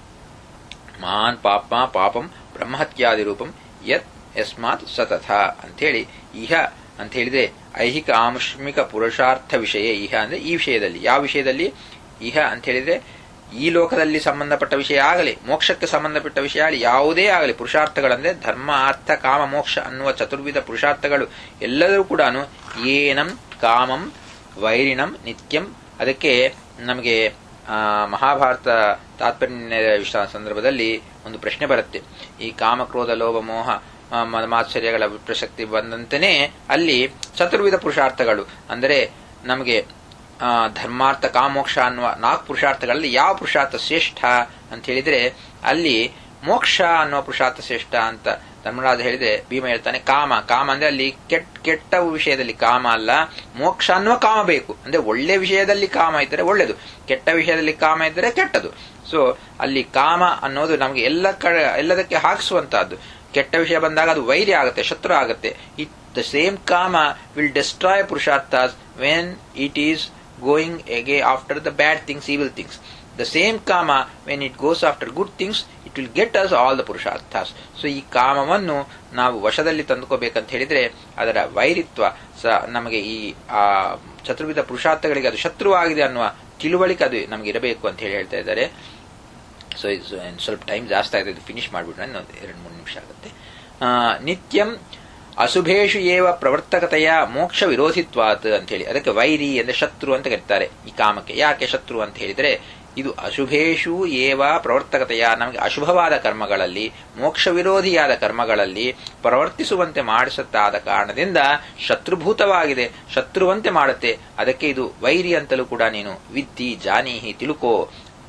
ಮಹಾನ್ ಪಾಪಂ ಬ್ರಹ್ಮಹತ್ಯಾದಿ ರೂಪಂ ಯತ್ ಯಸ್ಮಾತ್ ಸತಥ ಅಂಥೇಳಿ. ಇಹ ಅಂತ ಹೇಳಿದ್ರೆ ಐಹಿಕ ಆಮುಷ್ಮಿಕ ಪುರುಷಾರ್ಥ ವಿಷಯ. ಇಹ ಅಂದ್ರೆ ಈ ವಿಷಯದಲ್ಲಿ. ಯಾವ ವಿಷಯದಲ್ಲಿ? ಇಹ ಅಂತ ಹೇಳಿದ್ರೆ ಈ ಲೋಕದಲ್ಲಿ ಸಂಬಂಧಪಟ್ಟ ವಿಷಯ ಆಗಲಿ, ಮೋಕ್ಷಕ್ಕೆ ಸಂಬಂಧಪಟ್ಟ ವಿಷಯ ಆಗಲಿ, ಯಾವುದೇ ಆಗಲಿ ಪುರುಷಾರ್ಥಗಳಂದ್ರೆ ಧರ್ಮ ಅರ್ಥ ಕಾಮ ಮೋಕ್ಷ ಅನ್ನುವ ಚತುರ್ವಿಧ ಪುರುಷಾರ್ಥಗಳು ಎಲ್ಲರೂ ಕೂಡ ಏನಂ ಕಾಮಂ ವೈರಿಣಂ ನಿತ್ಯಂ. ಅದಕ್ಕೆ ನಮಗೆ ಮಹಾಭಾರತ ತಾತ್ಪರ್ಯ ಸಂದರ್ಭದಲ್ಲಿ ಒಂದು ಪ್ರಶ್ನೆ ಬರುತ್ತೆ. ಈ ಕಾಮ ಕ್ರೋಧ ಲೋಭ ಮೋಹ ಮಾತ್ಸರ್ಯಗಳ ಪ್ರಸಕ್ತಿ ಬಂದಂತೆಯೇ ಅಲ್ಲಿ ಚತುರ್ವಿಧ ಪುರುಷಾರ್ಥಗಳು ಅಂದರೆ ನಮಗೆ ಧರ್ಮಾರ್ಥ ಕಾಮೋಕ್ಷ ಅನ್ನುವ 4 ಪುರುಷಾರ್ಥಗಳಲ್ಲಿ ಯಾವ ಪುರುಷಾರ್ಥ ಶ್ರೇಷ್ಠ ಅಂತ ಹೇಳಿದ್ರೆ ಅಲ್ಲಿ ಮೋಕ್ಷ ಅನ್ನುವ ಪುರುಷಾರ್ಥ ಶ್ರೇಷ್ಠ ಅಂತ ಧರ್ಮರಾಜ ಹೇಳಿದ್ರೆ ಭೀಮ ಹೇಳ್ತಾನೆ ಕಾಮ ಅಂದ್ರೆ ಅಲ್ಲಿ ಕೆಟ್ಟ ವಿಷಯದಲ್ಲಿ ಕಾಮ ಅಲ್ಲ, ಮೋಕ್ಷ ಅನ್ನುವ ಕಾಮ ಬೇಕು. ಅಂದ್ರೆ ಒಳ್ಳೆ ವಿಷಯದಲ್ಲಿ ಕಾಮ ಇದ್ದರೆ ಒಳ್ಳೆದು, ಕೆಟ್ಟ ವಿಷಯದಲ್ಲಿ ಕಾಮ ಇದ್ದರೆ ಕೆಟ್ಟದು. ಸೊ ಅಲ್ಲಿ ಕಾಮ ಅನ್ನೋದು ನಮಗೆ ಎಲ್ಲದಕ್ಕೆ ಹಾಕಿಸುವಂತಹದ್ದು. ಕೆಟ್ಟ ವಿಷಯ ಬಂದಾಗ ಅದು ವೈರಿ ಆಗುತ್ತೆ, ಶತ್ರು ಆಗುತ್ತೆ. ದ ಸೇಮ್ ಕಾಮ ವಿಲ್ ಡಿಸ್ಟ್ರಾಯ್ ಪುರುಷಾರ್ಥಸ್ when it is going after the bad things, evil things. The same kama, when it goes after good things, it will get us all the purusharthas. So ಈ ಕಾಮವನ್ನು ನಾವು ವಶದಲ್ಲಿ ತಂದುಕೋಬೇಕಂತ ಹೇಳಿದ್ರೆ ಅದರ ವೈರಿತ್ವ ನಮಗೆ ಈ ಚತುರ್ವಿಧ ಪುರುಷಾರ್ಥಗಳಿಗೆ ಅದು ಶತ್ರುವಾಗಿದೆ ಅನ್ನುವ ತಿಳುವಳಿಕೆ ಅದು ನಮಗೆ ಇರಬೇಕು ಅಂತ ಹೇಳ್ತಾ ಇದ್ದಾರೆ. ಸೊ ಸ್ವಲ್ಪ ಟೈಮ್ ಜಾಸ್ತಿ ಆಗಿದೆ, ಫಿನಿಶ್ ಮಾಡಿಬಿಟ್ರೆ 2-3 ನಿಮಿಷ ಆಗುತ್ತೆ. ನಿತ್ಯಂ ಅಶುಭೇಶು ಏವ ಪ್ರವರ್ತಕತೆಯ ಮೋಕ್ಷ ವಿರೋಧಿತ್ವಾತ್ ಅಂತ ಹೇಳಿ ಅದಕ್ಕೆ ವೈರಿ ಅಂದ್ರೆ ಶತ್ರು ಅಂತ ಕರೀತಾರೆ ಈ ಕಾಮಕ್ಕೆ. ಯಾಕೆ ಶತ್ರು ಅಂತ ಹೇಳಿದ್ರೆ ಇದು ಅಶುಭೇಶು ಏವ ಪ್ರವರ್ತಕತೆಯ ನಮಗೆ ಅಶುಭವಾದ ಕರ್ಮಗಳಲ್ಲಿ ಮೋಕ್ಷ ವಿರೋಧಿಯಾದ ಕರ್ಮಗಳಲ್ಲಿ ಪ್ರವರ್ತಿಸುವಂತೆ ಮಾಡಿಸುತ್ತಾದ ಕಾರಣದಿಂದ ಶತ್ರುಭೂತವಾಗಿದೆ, ಶತ್ರುವಂತೆ ಮಾಡುತ್ತೆ. ಅದಕ್ಕೆ ಇದು ವೈರಿ ಅಂತಲೂ ಕೂಡ ನೀನು ವಿದ್ದಿ ಜಾನೀಹಿ ತಿಳುಕೋ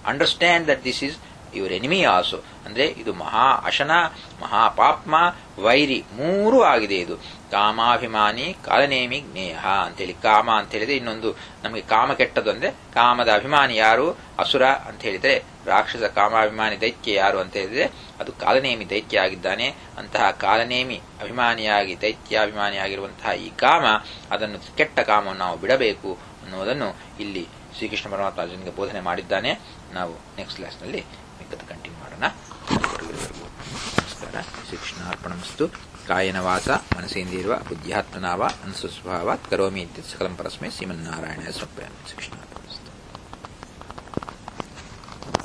understand that this is your enemy also. ಅಂದ್ರೆ ಇದು ಮಹಾ ಅಶನ, ಮಹಾಪಾಪ್ಮ, ವೈರಿ ಮೂರೂ ಆಗಿದೆ. ಇದು ಕಾಮಾಭಿಮಾನಿ ಕಾಲನೇಮಿ ಜ್ಞೇಯ ಅಂತೇಳಿ. ಕಾಮ ಅಂತ ಹೇಳಿದ್ರೆ ಇನ್ನೊಂದು ನಮಗೆ ಕಾಮ ಕೆಟ್ಟದು ಅಂದ್ರೆ ಕಾಮದ ಅಭಿಮಾನಿ ಯಾರು? ಅಸುರ ಅಂತ ಹೇಳಿದ್ರೆ, ರಾಕ್ಷಸ ಕಾಮಾಭಿಮಾನಿ ದೈತ್ಯ ಯಾರು ಅಂತ ಹೇಳಿದ್ರೆ ಅದು ಕಾಲನೇಮಿ ದೈತ್ಯ ಆಗಿದ್ದಾನೆ. ಅಂತಹ ಕಾಲನೇಮಿ ಅಭಿಮಾನಿಯಾಗಿ ದೈತ್ಯಾಭಿಮಾನಿಯಾಗಿರುವಂತಹ ಈ ಕಾಮ, ಅದನ್ನು ಕೆಟ್ಟ ಕಾಮವನ್ನು ನಾವು ಬಿಡಬೇಕು ಅನ್ನೋದನ್ನು ಇಲ್ಲಿ ಶ್ರೀಕೃಷ್ಣ ಪರಮಾತ್ಮ ಅರ್ಜುನಿಗೆ ಬೋಧನೆ ಮಾಡಿದ್ದಾನೆ. ನಾವು ನೆಕ್ಸ್ಟ್ ಕ್ಲಾಸ್ನಲ್ಲಿ ಮಿಕ್ಕದ ಕಂಟಿನ್ಯೂ ಮಾಡೋಣ. ನಮಸ್ಕಾರ. ಶ್ರೀಕೃಷ್ಣ ಅರ್ಪಣಮಸ್ತು. ಕಾಯನ ವಾಚ ಮನಸೇಂದ್ರಿಯರ್ವ ಬುದ್ಧ್ಯಾತ್ಮನಾವ ಅನುಸ್ವಭಾವಾತ್ ಕರೋಮಿ ಇತ್ಯತ್ ಸಕಲಂ ಪರಸ್ಮೈ ಶ್ರೀಮನ್ನಾರಾಯಣ ಸಮರ್ಪಯಾಮಿ. ಶ್ರೀಕೃಷ್ಣ.